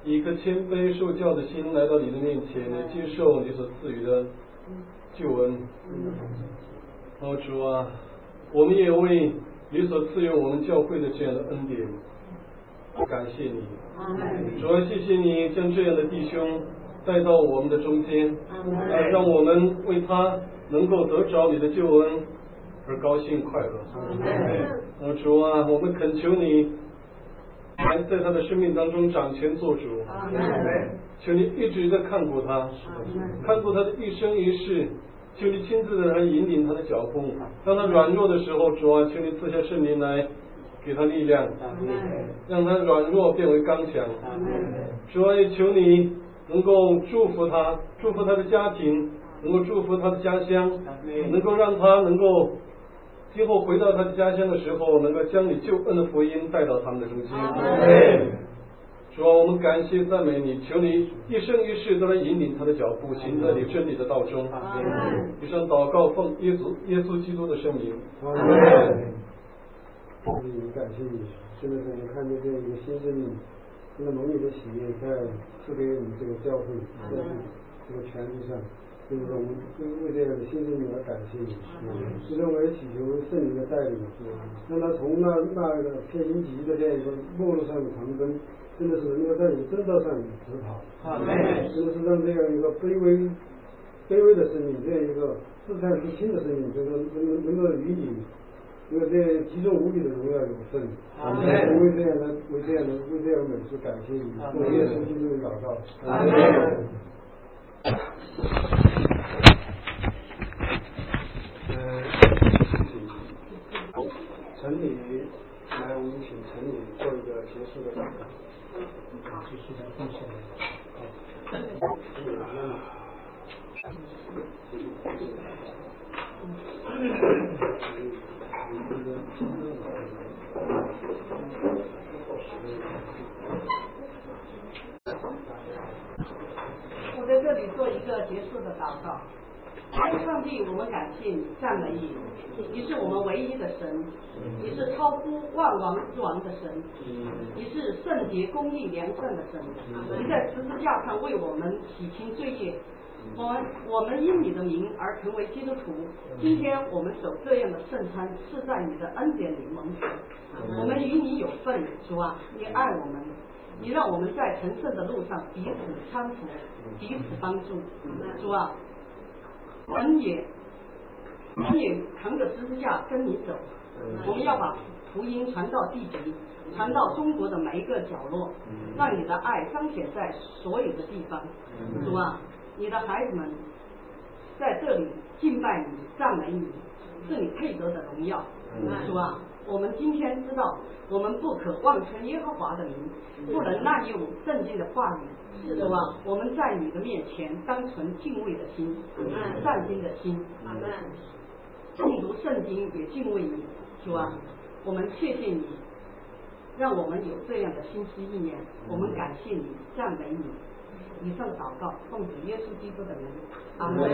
以一颗谦卑受教的心来到你的面前，来接受你所赐予的救恩。主啊，我们也为你所赐予我们教会的这样的恩典感谢你。主啊，谢谢你将这样的弟兄带到我们的中间，让我们为他能够得着你的救恩而高兴快乐。主啊，我们恳求你来在他的生命当中掌权做主，求你一直在看顾他，看顾他的一生一世，求你亲自的来引领他的脚步。当他软弱的时候，主啊，求你赐下圣灵来给他力量，让他软弱变为刚强。主啊，也求你能够祝福他，祝福他的家庭，能够祝福他的家乡，能够让他能够今后回到他的家乡的时候，能够将你救恩的福音带到他们的中间。主啊，我们感谢赞美你，求你一生一世都来引领他的脚步，行在你真理的道中。以上祷告奉耶稣基督的圣名。 感谢你，现在才能看见这样一个新生命，真的蒙你的喜悦在赐给我们这个教会，在这个权利上，就是说我们为这样的新生命而感谢你。最终我也祈求圣灵的带领，让他从那个偏心急的这样一个末路上的长征，真的是能够在你正道上直跑，真的是让这样一个卑微的生命，这样一个自叹不轻的生命，能够与你因为这其中无比的荣耀有份，为这样的美事感谢你，奉耶稣基督的祷告。陈理来，我们请陈理做一个结束的祷告。 继续来奉献。 我在这里做一个结束的祷告。上帝，我们感谢你，赞美你，你是我们唯一的神，你是超乎万王之王的神，你是圣洁公义良善的神，你在十字架上为我们洗清罪孽，我们因你的名而成为基督徒。今天我们守这样的圣餐，是在你的恩典里蒙福。我们与你有份，主啊，你爱我们，你让我们在成圣的路上彼此搀扶，彼此帮助。主啊，我们也扛着十字架跟你走，我们要把福音传到地极，传到中国的每一个角落，让你的爱彰显在所有的地方。主啊，你的孩子们在这里敬拜你，赞美你，是你配得的荣耀。主啊，我们今天知道，我们不可妄称耶和华的名，不能滥用圣经的话语。主啊，我们在你的面前当存敬畏的心，善心的心，诵读圣经也敬畏你。主啊，我们谢谢你，让我们有这样的心思意念，我们感谢你，赞美你。以上祷告奉主耶稣基督的名，阿门。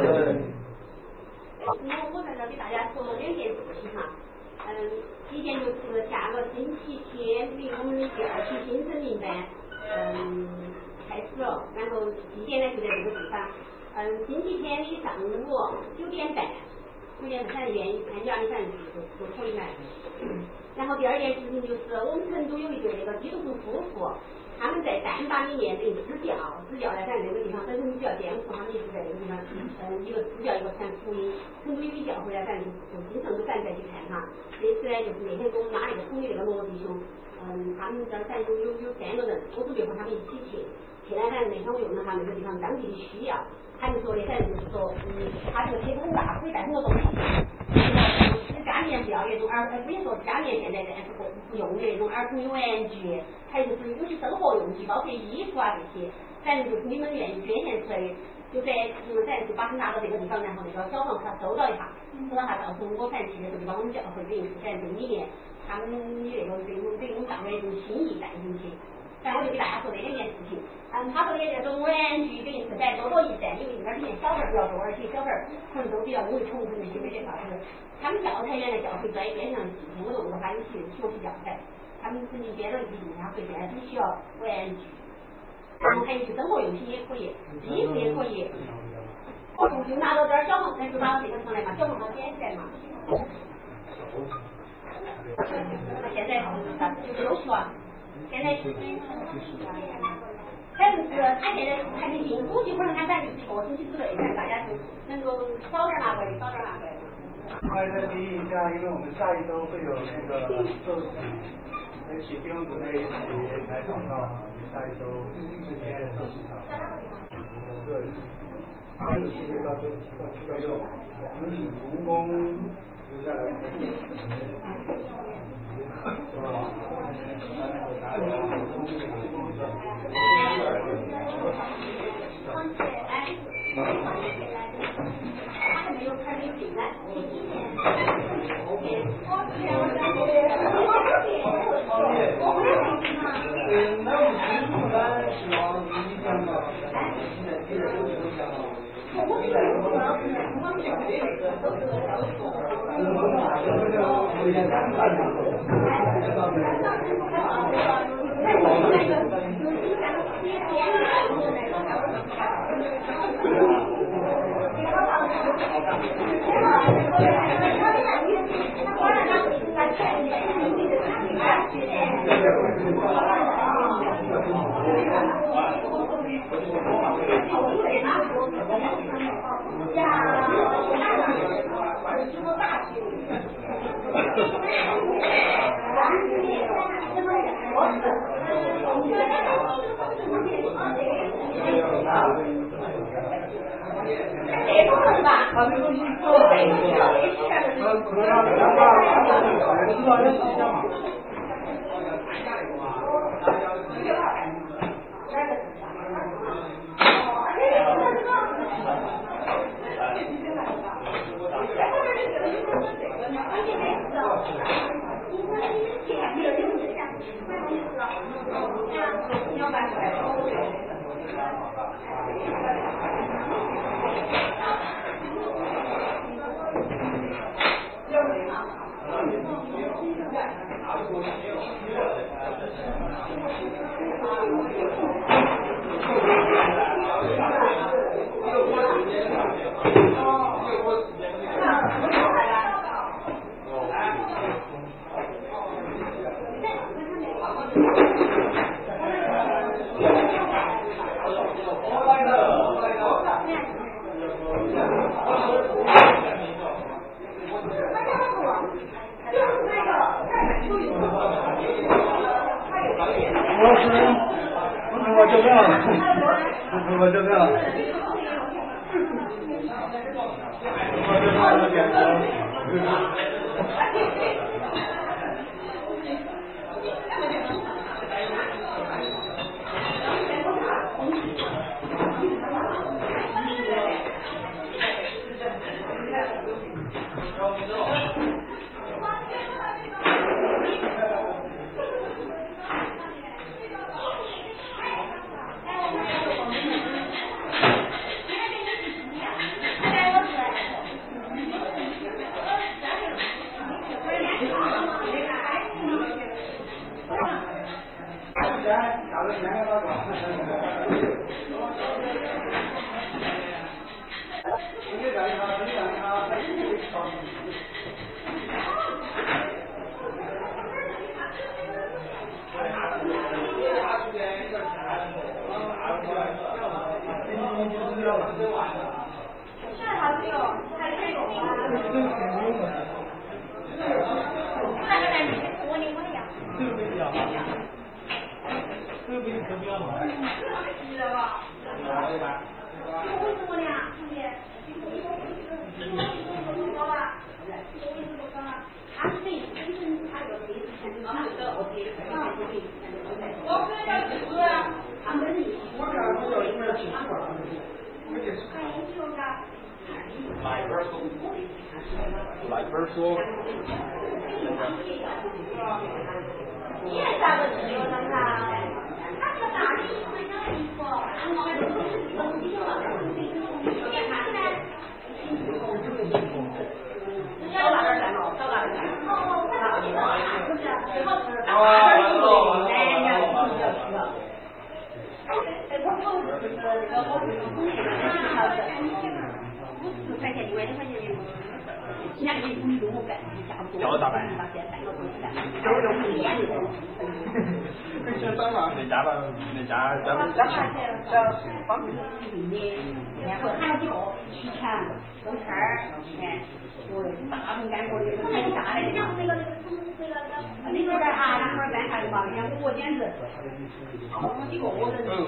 我在这给大家说2件事情哈。第一件就是下个星期天离我们的第2期新生命班开始了，然后地点呢就在这个地方。星期天的上午9点半反正愿意参加的反正就可以来。然后第2件事情就是我们成都有一对那个基督徒夫妇，他们在丹巴里面等于支教在咱这个地方，本身比较艰苦，他们一直在这个地方，一个支教一个传福音。成都有一教会呢，咱就经常都赶在去看哈。这次呢，就是那天给我们拉那个统一那个罗弟兄，他们这儿咱有3个人，我准备和他们一起去。去呢，咱那天我用了他那个地方当地的需要，他就说的，反正就是说，他这个车子很大，可以带很多东西。家里面不要那种不是说家里面现在暂时不用的那种儿童的玩具，还有就是有些生活用具，包括衣服啊这些，反正就是你们愿意捐献出来，就在咱就把它拿到这个地方，然后那个小房他收到一下，到时候我反正去的时候就把我们教会等于是在这里面，他们那个等于我们大概一种心意带进去。但我就给大家说这2件事情，他说的那种玩具等于是再多多益善，因为这边里面小孩比较多，而且小孩可能都比较容易宠物那些那些啥子。他们教材原来教会在边上进行我弄过他有些学习教材，他们曾经编了一批他会现在很需要玩具。 我们还有些生活用品也可以，衣服也可以。我就拿到这儿小黄菜，就拿到这个上来嘛，小黄菜捡起来嘛。现在就都说，现在是还不是他现在还没进，估计可能他咱就是1个星期之内，大家就能够少点拿回，少点拿回。 还再提醒一下，因为我们下一周会有那个寿喜，所以请弟兄姊妹一起来祷告。下一周是天的寿喜堂。对，还有7月到7到6，我们请童工留下来。 人家给你鼓励我干， 叫我咋办？ 可以先打嘛， 那家吧，那家帮助然后还有几个提前周天儿，大同干过的，太大了，你看那个你说点啊，那会儿干啥的嘛？你看我简直，我几个人，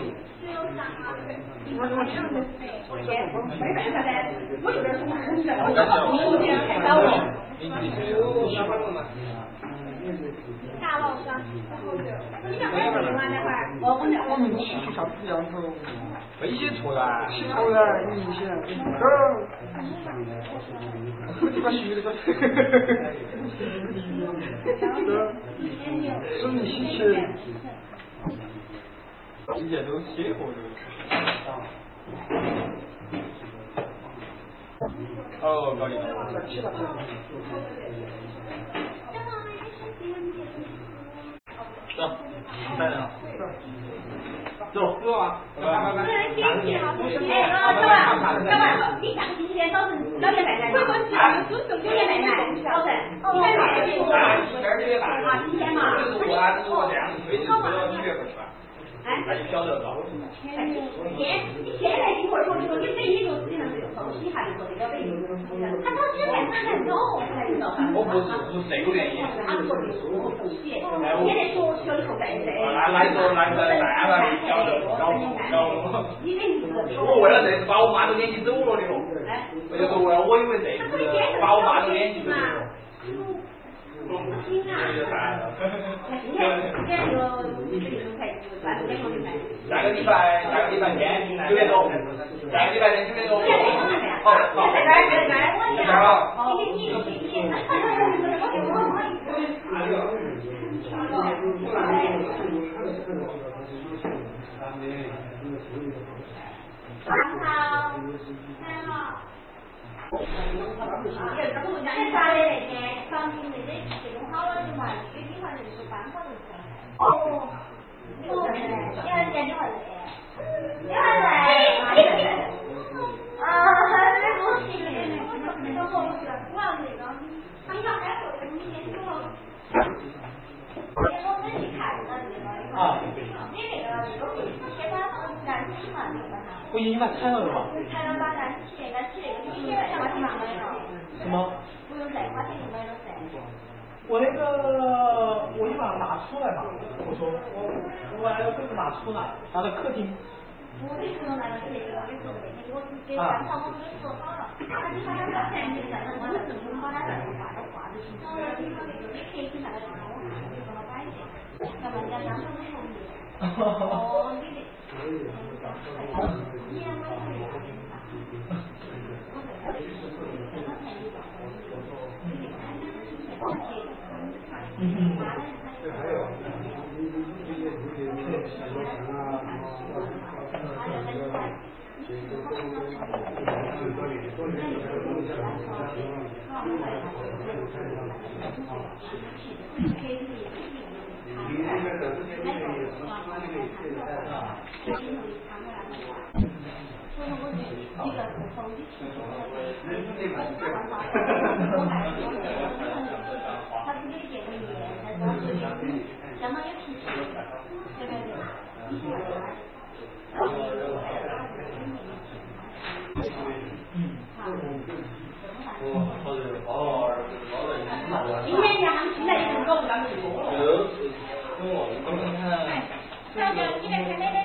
我天，没办法噻，我有点怂是，我这样太早了。 大老师，你干嘛要用啊？那会儿？ 我们继续下这样子， 没写错啦， 写错了，你明显，我这个写这个，手艺稀奇， 以前都写过的。哦，搞定了。走，来了。走，走啊！拜拜。 你下个星期天早晨9点半来。9点半来，早晨。你买卖给我。啊，提前嘛。 我这样子推迟到2月份是吧？哎，那就晓得了。 你现在一会儿说，你等于说实际上是偷袭还是说这个被他偷袭来他才走，才知道他。 我不是这个原因。 他说的是我偷袭，现在说以后再谁。 那办了，你晓得， 你的意思？ 我为了这次把我妈都撵起走了的哟。 哎， 我就说我以为这次把我妈都撵起走了。 行啊，那今天就才3、4点钟就来。 下个礼拜天9点钟，下个礼拜天9点钟。好， 那啥的那天房顶那些弄好了的嘛，水晶房就是搬好了噻。哦，你看人家你还累，你还累。啊，那不行，我说那个好事，我要那个，他要开会的，明天走了。我们去看那个， 啊， 你那个会先把燃气嘛那个哈。 不已经把拆了的嘛？ 拆了把燃气那个你现在花钱买了。 什么？ 不用再花钱买了噻。 我那个我就把它拿出来嘛，我说我把那个柜子拿出来，拿到客厅。 我跟你说那个那个我给刚才我都说好了，他就把那个钱就在那我那正好把那个挂着去，然后你说那个你客厅那个地方我看你帮他摆的，要不然人家当初不同意。哦，你的。你也买这个。 还有， 相当于提示，对对对， 今天他们新来的人搞不了那么多。 就是跟我看。 小舅，你来看那个。